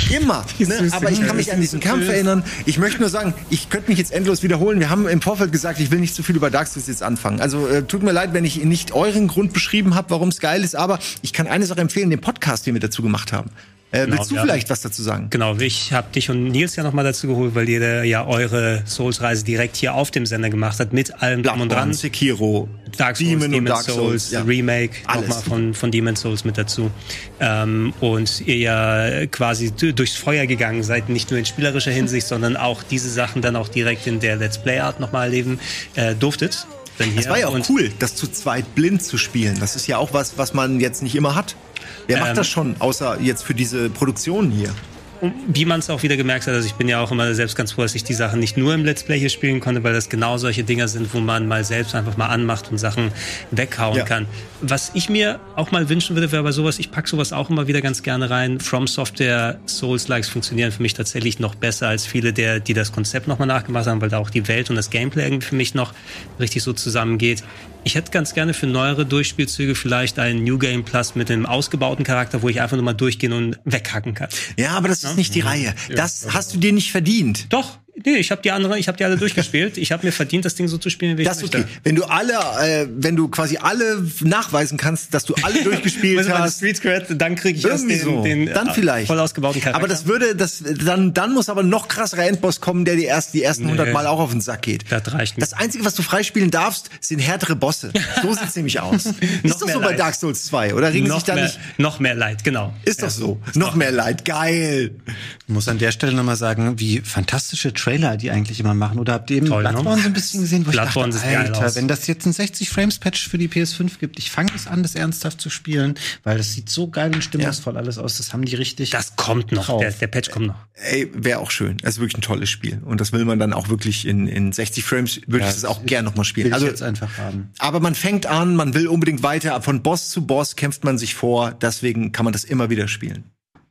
Immer. Ne? Aber ich kann mich an diesen Kampf erinnern. Ich möchte nur sagen, ich könnte mich jetzt endlos wiederholen. Wir haben im Vorfeld gesagt, ich will nicht zu viel über Dark Souls jetzt anfangen. Also äh, tut mir leid, wenn ich nicht euren Grund beschrieben habe, warum es geil ist. Aber ich kann eine Sache empfehlen, den Podcast, den wir dazu gemacht haben. Äh, genau, willst du ja. vielleicht was dazu sagen? Genau, ich habe dich und Nils ja nochmal dazu geholt, weil ihr ja eure Souls-Reise direkt hier auf dem Sender gemacht habt, mit allem drum und dran. Sekiro, Dark Souls, Demon und Demon's Dark Souls, Souls, ja. Remake Alles. nochmal von, von Demon's Souls mit dazu. Ähm, und ihr ja quasi d- durchs Feuer gegangen seid, nicht nur in spielerischer Hinsicht, sondern auch diese Sachen dann auch direkt in der Let's Play-Art nochmal erleben äh, durftet. Das war ja auch cool, das zu zweit blind zu spielen. Das ist ja auch was, was man jetzt nicht immer hat. Wer macht Ähm, das schon, außer jetzt für diese Produktion hier? Wie man es auch wieder gemerkt hat, also ich bin ja auch immer selbst ganz froh, dass ich die Sachen nicht nur im Let's Play hier spielen konnte, weil das genau solche Dinger sind, wo man mal selbst einfach mal anmacht und Sachen weghauen Ja. kann. Was ich mir auch mal wünschen würde, wäre bei sowas, ich pack sowas auch immer wieder ganz gerne rein. From Software Souls-Likes funktionieren für mich tatsächlich noch besser als viele, der, die das Konzept nochmal nachgemacht haben, weil da auch die Welt und das Gameplay irgendwie für mich noch richtig so zusammengeht. Ich hätte ganz gerne für neuere Durchspielzüge vielleicht einen New Game Plus mit einem ausgebauten Charakter, wo ich einfach nur mal durchgehen und weghacken kann. Ja, aber das ist nicht die Reihe. Das hast du dir nicht verdient. Doch, nee, ich habe die anderen, ich habe die alle durchgespielt. Ich habe mir verdient, das Ding so zu spielen, wie ich Das ist möchte. okay. Wenn du alle, äh, wenn du quasi alle nachweisen kannst, dass du alle durchgespielt Weißt du, meine hast, Street Cred, dann kriege ich erst irgendwie den, so. den Dann äh, vielleicht. voll ausgebauten Charakter. Aber das würde, das dann, dann muss aber noch krasserer Endboss kommen, der die erst die ersten hundert Mal auch auf den Sack geht. Das reicht nicht. Das Einzige, was du freispielen darfst, sind härtere Bosse. So sieht's nämlich aus. Ist doch mehr so bei Leid. Dark Souls zwei, oder regen noch sich da mehr, nicht? noch mehr Leid, genau. Ist doch so. Noch mehr Leid. Geil. Ich muss an der Stelle nochmal sagen, wie fantastische Trailer die eigentlich immer machen. Oder habt ihr eben Toll, Bloodborne ne? so ein bisschen gesehen, wo Bloodborne ich sieht dachte, geil Alter, aus. wenn das jetzt ein sechzig Frames Patch für die P S fünf gibt, ich fange es an, das ernsthaft zu spielen, weil das sieht so geil und stimmungsvoll alles aus. Das haben die richtig. Das kommt noch, drauf. der, der Patch kommt noch. Ey, wäre auch schön. Es ist wirklich ein tolles Spiel. Und das will man dann auch wirklich in, in sechzig Frames, würde Ja, ich das auch das gern nochmal spielen. will ich Also, jetzt einfach haben. aber man fängt an, man will unbedingt weiter. Von Boss zu Boss kämpft man sich vor. Deswegen kann man das immer wieder spielen.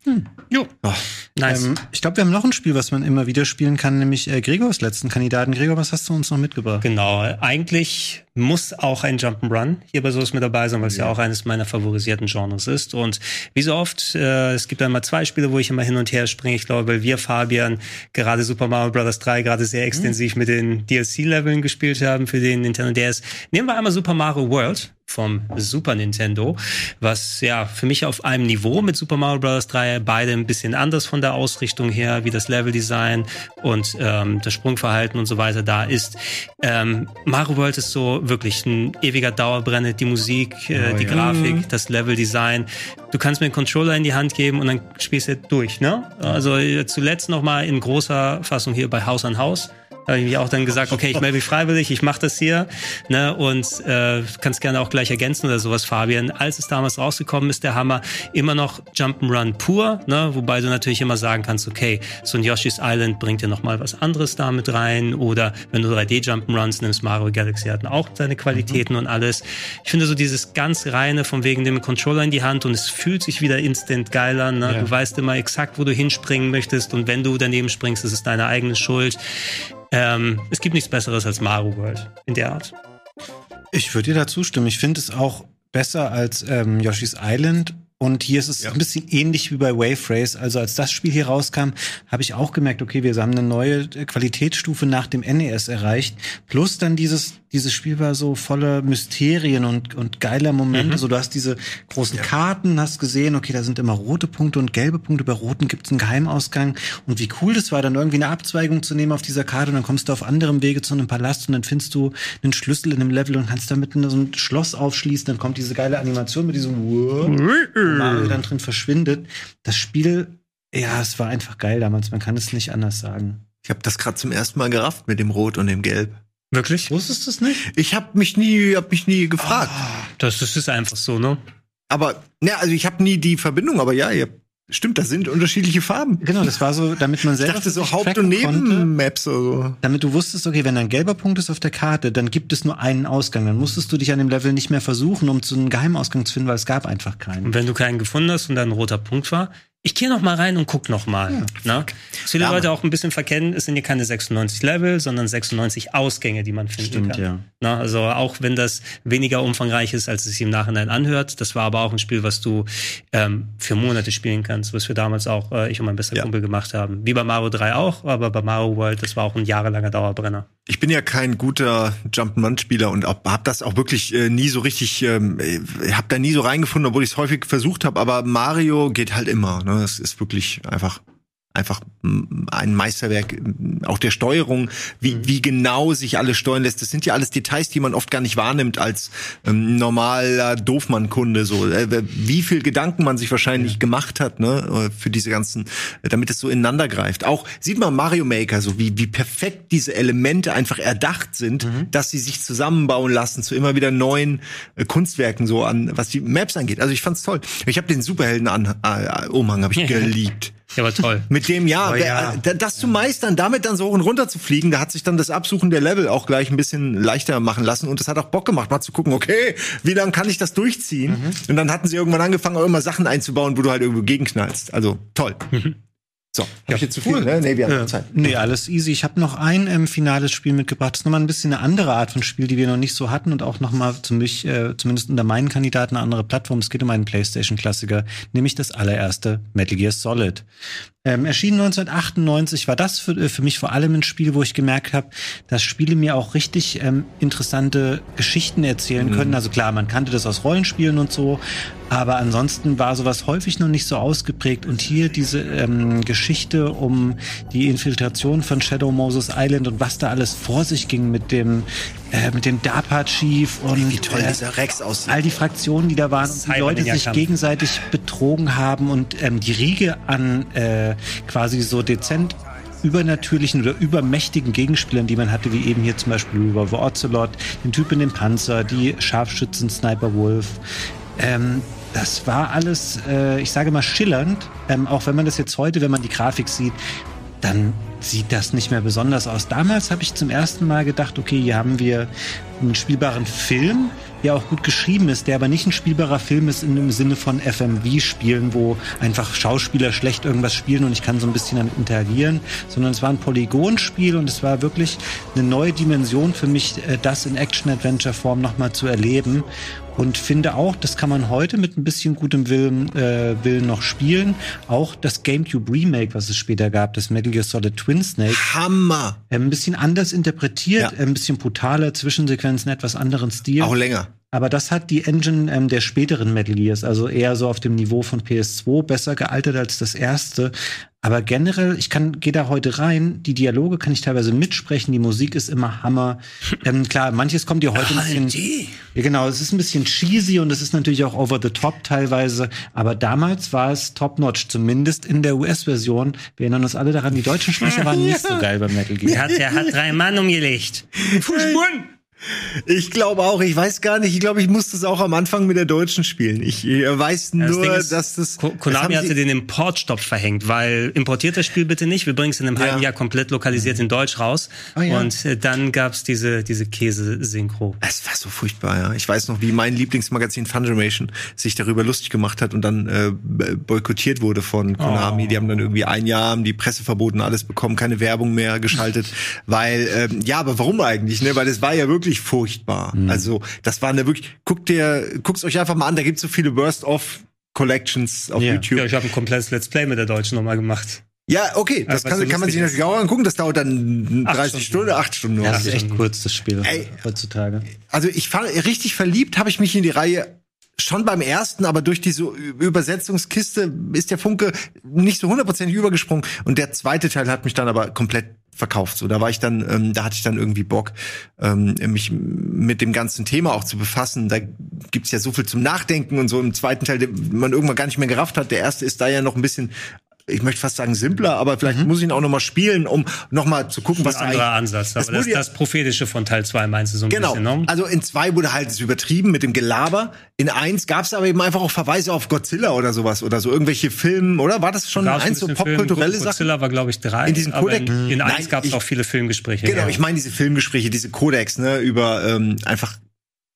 Jo, Oh. nice. Ähm, ich glaube, wir haben noch ein Spiel, was man immer wieder spielen kann, nämlich äh, Gregors letzten Kandidaten. Gregor, was hast du uns noch mitgebracht? Genau, eigentlich muss auch ein Jump'n'Run hier bei sowas mit dabei sein, weil es ja. ja auch eines meiner favorisierten Genres ist. Und wie so oft, äh, es gibt dann mal zwei Spiele, wo ich immer hin und her springe. Ich glaube, weil wir, Fabian, gerade Super Mario Bros. drei gerade sehr extensiv mhm. mit den D L C-Leveln gespielt haben für den Nintendo D S. Nehmen wir einmal Super Mario World vom Super Nintendo, was ja für mich auf einem Niveau mit Super Mario Bros. drei beide ein bisschen anders von der Ausrichtung her, wie das Leveldesign und ähm, das Sprungverhalten und so weiter da ist. Ähm, Mario World ist so wirklich ein ewiger Dauerbrenner, die Musik, äh, oh, die ja. Grafik, das Leveldesign. Du kannst mir einen Controller in die Hand geben und dann spielst du durch, ne? Also äh, zuletzt noch mal in großer Fassung hier bei Haus an Haus. Da habe ich mich auch dann gesagt, okay, ich melde mich freiwillig, ich mache das hier, ne, und äh, kannst gerne auch gleich ergänzen oder sowas, Fabian. Als es damals rausgekommen ist, der Hammer, immer noch Jump'n'Run pur, ne, wobei du natürlich immer sagen kannst, okay, so ein Yoshi's Island bringt dir noch mal was anderes da mit rein, oder wenn du drei D Jump'n'Runs nimmst, Mario Galaxy hatten auch seine Qualitäten mhm. und alles. Ich finde so dieses ganz reine, von wegen dem Controller in die Hand, und es fühlt sich wieder instant geil an, ne? Ja. Du weißt immer exakt, wo du hinspringen möchtest, und wenn du daneben springst, ist es deine eigene Schuld. Ähm, es gibt nichts Besseres als Mario World in der Art. Ich würde dir da zustimmen. Ich finde es auch besser als ähm, Yoshi's Island. Und hier ist es ja. ein bisschen ähnlich wie bei Wave Race. Also als das Spiel hier rauskam, habe ich auch gemerkt, okay, wir haben eine neue Qualitätsstufe nach dem N E S erreicht. Plus dann dieses dieses Spiel war so voller Mysterien und und geiler Momente. Mhm. So, du hast diese großen ja. Karten, hast gesehen, okay, da sind immer rote Punkte und gelbe Punkte. Bei roten gibt's einen Geheimausgang. Und wie cool das war, dann irgendwie eine Abzweigung zu nehmen auf dieser Karte. Und dann kommst du auf anderem Wege zu einem Palast und dann findest du einen Schlüssel in einem Level und kannst damit so ein Schloss aufschließen. Dann kommt diese geile Animation mit diesem Mario dann drin verschwindet. Das Spiel, ja, es war einfach geil damals. Man kann es nicht anders sagen. Ich habe das gerade zum ersten Mal gerafft mit dem Rot und dem Gelb. Wirklich? Wusstest du es nicht? Ich habe mich nie, hab mich nie gefragt. Oh, das, das ist einfach so, ne? Aber, ja, also ich habe nie die Verbindung, aber ja, ihr, stimmt, das sind unterschiedliche Farben. Genau, das war so, damit man selber. Ich dachte so Haupt- und Nebenmaps oder so. Damit du wusstest, okay, wenn ein gelber Punkt ist auf der Karte, dann gibt es nur einen Ausgang. Dann musstest du dich an dem Level nicht mehr versuchen, um zu einem Geheimausgang zu finden, weil es gab einfach keinen. Und wenn du keinen gefunden hast und dann ein roter Punkt war, ich gehe noch mal rein und guck noch mal. Ja. Ne? Was viele ja, Leute auch ein bisschen verkennen, es sind ja keine sechsundneunzig Level, sondern sechsundneunzig Ausgänge, die man finden Stimmt, kann. Ja. Ne? Also auch wenn das weniger umfangreich ist, als es sich im Nachhinein anhört, das war aber auch ein Spiel, was du ähm, für Monate spielen kannst, was wir damals auch, äh, ich und mein bester ja. Kumpel gemacht haben. Wie bei Mario drei auch, aber bei Mario World, das war auch ein jahrelanger Dauerbrenner. Ich bin ja kein guter Jump'n'Run-Spieler und hab das auch wirklich äh, nie so richtig, ähm, hab da nie so reingefunden, obwohl ich es häufig versucht habe, aber Mario geht halt immer, ne? Das ist wirklich einfach einfach ein Meisterwerk, auch der Steuerung, wie, wie genau sich alles steuern lässt. Das sind ja alles Details, die man oft gar nicht wahrnimmt als ähm, normaler Doofmann-Kunde. So, äh, wie viel Gedanken man sich wahrscheinlich ja. gemacht hat, ne, für diese ganzen, damit es so ineinander greift. Auch sieht man Mario Maker, so wie wie perfekt diese Elemente einfach erdacht sind, mhm. dass sie sich zusammenbauen lassen zu immer wieder neuen äh, Kunstwerken, so an was die Maps angeht. Also ich fand's toll. Ich habe den Superhelden-Umhang habe ich geliebt. Ja, aber toll. Mit dem, ja, oh, ja. das, das zu meistern, damit dann so hoch und runter zu fliegen, da hat sich dann das Absuchen der Level auch gleich ein bisschen leichter machen lassen und das hat auch Bock gemacht, mal zu gucken, okay, wie lange kann ich das durchziehen? Mhm. Und dann hatten sie irgendwann angefangen, auch immer Sachen einzubauen, wo du halt irgendwo gegenknallst. Also, toll. Mhm. So, hab ja, ich jetzt zu viel, cool. ne? Nee, wir haben ja. Zeit. Nee, alles easy. Ich habe noch ein ähm, finales Spiel mitgebracht. Das ist nochmal ein bisschen eine andere Art von Spiel, die wir noch nicht so hatten und auch nochmal zu mich, äh, zumindest unter meinen Kandidaten, eine andere Plattform. Es geht um einen PlayStation-Klassiker, nämlich das allererste Metal Gear Solid. Ähm, erschien neunzehnhundertachtundneunzig, war das für, für mich vor allem ein Spiel, wo ich gemerkt habe, dass Spiele mir auch richtig ähm, interessante Geschichten erzählen mhm. können. Also klar, man kannte das aus Rollenspielen und so, aber ansonsten war sowas häufig noch nicht so ausgeprägt. Und hier diese ähm, Geschichte um die Infiltration von Shadow Moses Island und was da alles vor sich ging mit dem äh, mit dem DARPA Chief und wie toll äh, dieser Rex aussieht. All die Fraktionen, die da waren und die Leute sich gegenseitig betrogen haben und ähm, die Riege an äh, quasi so dezent übernatürlichen oder übermächtigen Gegenspielern, die man hatte, wie eben hier zum Beispiel Revolver Ocelot, den Typ in dem Panzer, die Scharfschützen Sniper Wolf. Ähm, das war alles, äh, ich sage mal, schillernd. Ähm, auch wenn man das jetzt heute, wenn man die Grafik sieht, dann sieht das nicht mehr besonders aus. Damals habe ich zum ersten Mal gedacht, okay, hier haben wir einen spielbaren Film, der auch gut geschrieben ist, der aber nicht ein spielbarer Film ist in dem Sinne von F M V-Spielen, wo einfach Schauspieler schlecht irgendwas spielen und ich kann so ein bisschen damit interagieren, sondern es war ein Polygonspiel und es war wirklich eine neue Dimension für mich, das in Action-Adventure-Form nochmal zu erleben. Und finde auch, das kann man heute mit ein bisschen gutem Willen, äh, Willen noch spielen. Auch das GameCube Remake, was es später gab, das Metal Gear Solid Twin Snake. Hammer! Äh, ein bisschen anders interpretiert, ja. äh, ein bisschen brutaler, Zwischensequenzen, etwas anderen Stil. Auch länger. Aber das hat die Engine ähm, der späteren Metal Gears, also eher so auf dem Niveau von P S zwei, besser gealtert als das erste. Aber generell, ich kann, gehe da heute rein, die Dialoge kann ich teilweise mitsprechen, die Musik ist immer Hammer. Ähm, klar, manches kommt dir heute ein bisschen, ja genau, es ist ein bisschen cheesy und es ist natürlich auch over the top teilweise, aber damals war es top-notch, zumindest in der U S-Version. Wir erinnern uns alle daran, die deutschen Sprecher waren nicht so geil beim Metal Gear. Er hat, er hat drei Mann umgelegt. Fußball! Ich glaube auch, ich weiß gar nicht, ich glaube, ich musste es auch am Anfang mit der Deutschen spielen. Ich äh, weiß nur, ja, das ist, dass das... Konami das hatte den Importstopp verhängt, weil importiert das Spiel bitte nicht, wir bringen es in einem ja. halben Jahr komplett lokalisiert in Deutsch raus. Oh, ja. Und äh, dann gab's diese diese Käse-Synchro. Es war so furchtbar, ja. Ich weiß noch, wie mein Lieblingsmagazin Funimation sich darüber lustig gemacht hat und dann äh, boykottiert wurde von Konami. Oh. Die haben dann irgendwie ein Jahr haben die Presse verboten, alles bekommen, keine Werbung mehr geschaltet, weil, ähm, ja, aber warum eigentlich, ne? Weil es war ja wirklich furchtbar. Mhm. Also, das war eine wirklich, guckt dir, guckt's euch einfach mal an, da gibt's so viele Worst-of-Collections auf yeah. YouTube. Ja, ich habe ein komplettes Let's Play mit der Deutschen nochmal gemacht. Ja, okay, das kann, kann man sich natürlich auch angucken, das dauert dann dreißig Stunden, acht Stunden. Ja, das ist echt kurz, das Spiel Ey, heutzutage. Also, ich fand, richtig verliebt habe ich mich in die Reihe schon beim ersten, aber durch diese Übersetzungskiste ist der Funke nicht so hundertprozentig übergesprungen und der zweite Teil hat mich dann aber komplett verkauft. So, da war ich dann, ähm, da hatte ich dann irgendwie Bock, ähm, mich mit dem ganzen Thema auch zu befassen. Da gibt's ja so viel zum Nachdenken und so im zweiten Teil, den man irgendwann gar nicht mehr gerafft hat. Der erste ist da ja noch ein bisschen, ich möchte fast sagen simpler, aber vielleicht mhm. muss ich ihn auch noch mal spielen, um noch mal zu gucken, was ein anderer Ansatz. Aber das, das, das Prophetische von Teil zwei meinst du so ein genau. bisschen, ne? Also in zwei wurde halt es übertrieben mit dem Gelaber. In eins gab's aber eben einfach auch Verweise auf Godzilla oder sowas oder so irgendwelche Filme, oder? War das schon da eins so popkulturelle Sachen? Godzilla war, glaube ich, drei. In diesem Kodex? In, in eins gab's auch viele Filmgespräche. Genau, ja. ich meine diese Filmgespräche, diese Kodex, ne, über ähm, einfach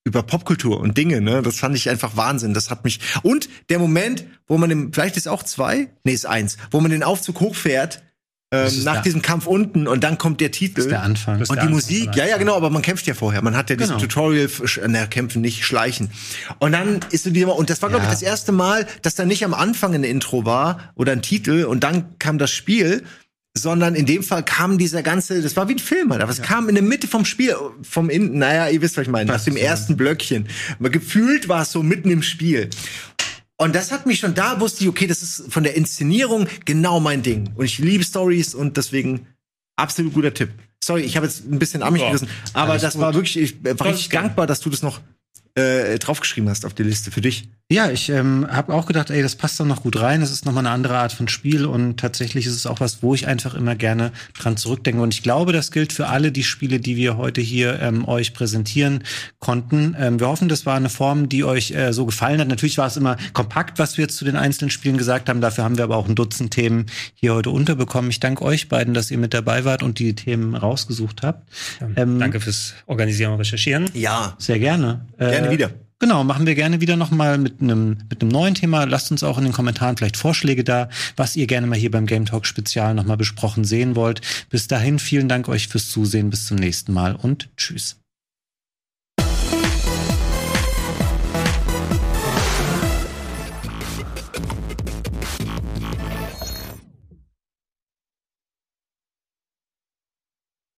über Popkultur und Dinge, ne? Das fand ich einfach Wahnsinn. Das hat mich. Und der Moment, wo man im, vielleicht ist auch zwei, nee, ist eins, wo man den Aufzug hochfährt, ähm, nach der, diesem Kampf unten und dann kommt der Titel. Das ist der Anfang. Und der die Anfang Musik, ja, ja, genau, aber man kämpft ja vorher. Man hat ja genau. dieses Tutorial, na, kämpfen nicht, schleichen. Und dann ist so wieder, und das war, glaube ja. ich, das erste Mal, dass da nicht am Anfang ein Intro war oder ein Titel und dann kam das Spiel, sondern in dem Fall kam dieser ganze, das war wie ein Film, aber es ja. kam in der Mitte vom Spiel, vom in, naja, ihr wisst, was ich meine, nach dem ersten Blöckchen. Aber gefühlt war es so mitten im Spiel. Und das hat mich schon, da wusste ich, okay, das ist von der Inszenierung genau mein Ding. Und ich liebe Stories und deswegen absolut guter Tipp. Sorry, ich habe jetzt ein bisschen an mich gerissen, aber Alles das gut. war wirklich, ich war richtig dankbar, dass du das noch äh, draufgeschrieben hast auf die Liste für dich. Ja, ich ähm, habe auch gedacht, ey, das passt doch noch gut rein. Das ist noch mal eine andere Art von Spiel und tatsächlich ist es auch was, wo ich einfach immer gerne dran zurückdenke. Und ich glaube, das gilt für alle die Spiele, die wir heute hier ähm, euch präsentieren konnten. Ähm, wir hoffen, das war eine Form, die euch äh, so gefallen hat. Natürlich war es immer kompakt, was wir jetzt zu den einzelnen Spielen gesagt haben. Dafür haben wir aber auch ein Dutzend Themen hier heute unterbekommen. Ich danke euch beiden, dass ihr mit dabei wart und die Themen rausgesucht habt. Ja, ähm, danke fürs Organisieren und Recherchieren. Ja, sehr gerne. Gerne äh, wieder. Genau, machen wir gerne wieder noch mal mit einem mit einem neuen Thema. Lasst uns auch in den Kommentaren vielleicht Vorschläge da, was ihr gerne mal hier beim Game Talk Spezial noch mal besprochen sehen wollt. Bis dahin, vielen Dank euch fürs Zusehen. Bis zum nächsten Mal und tschüss.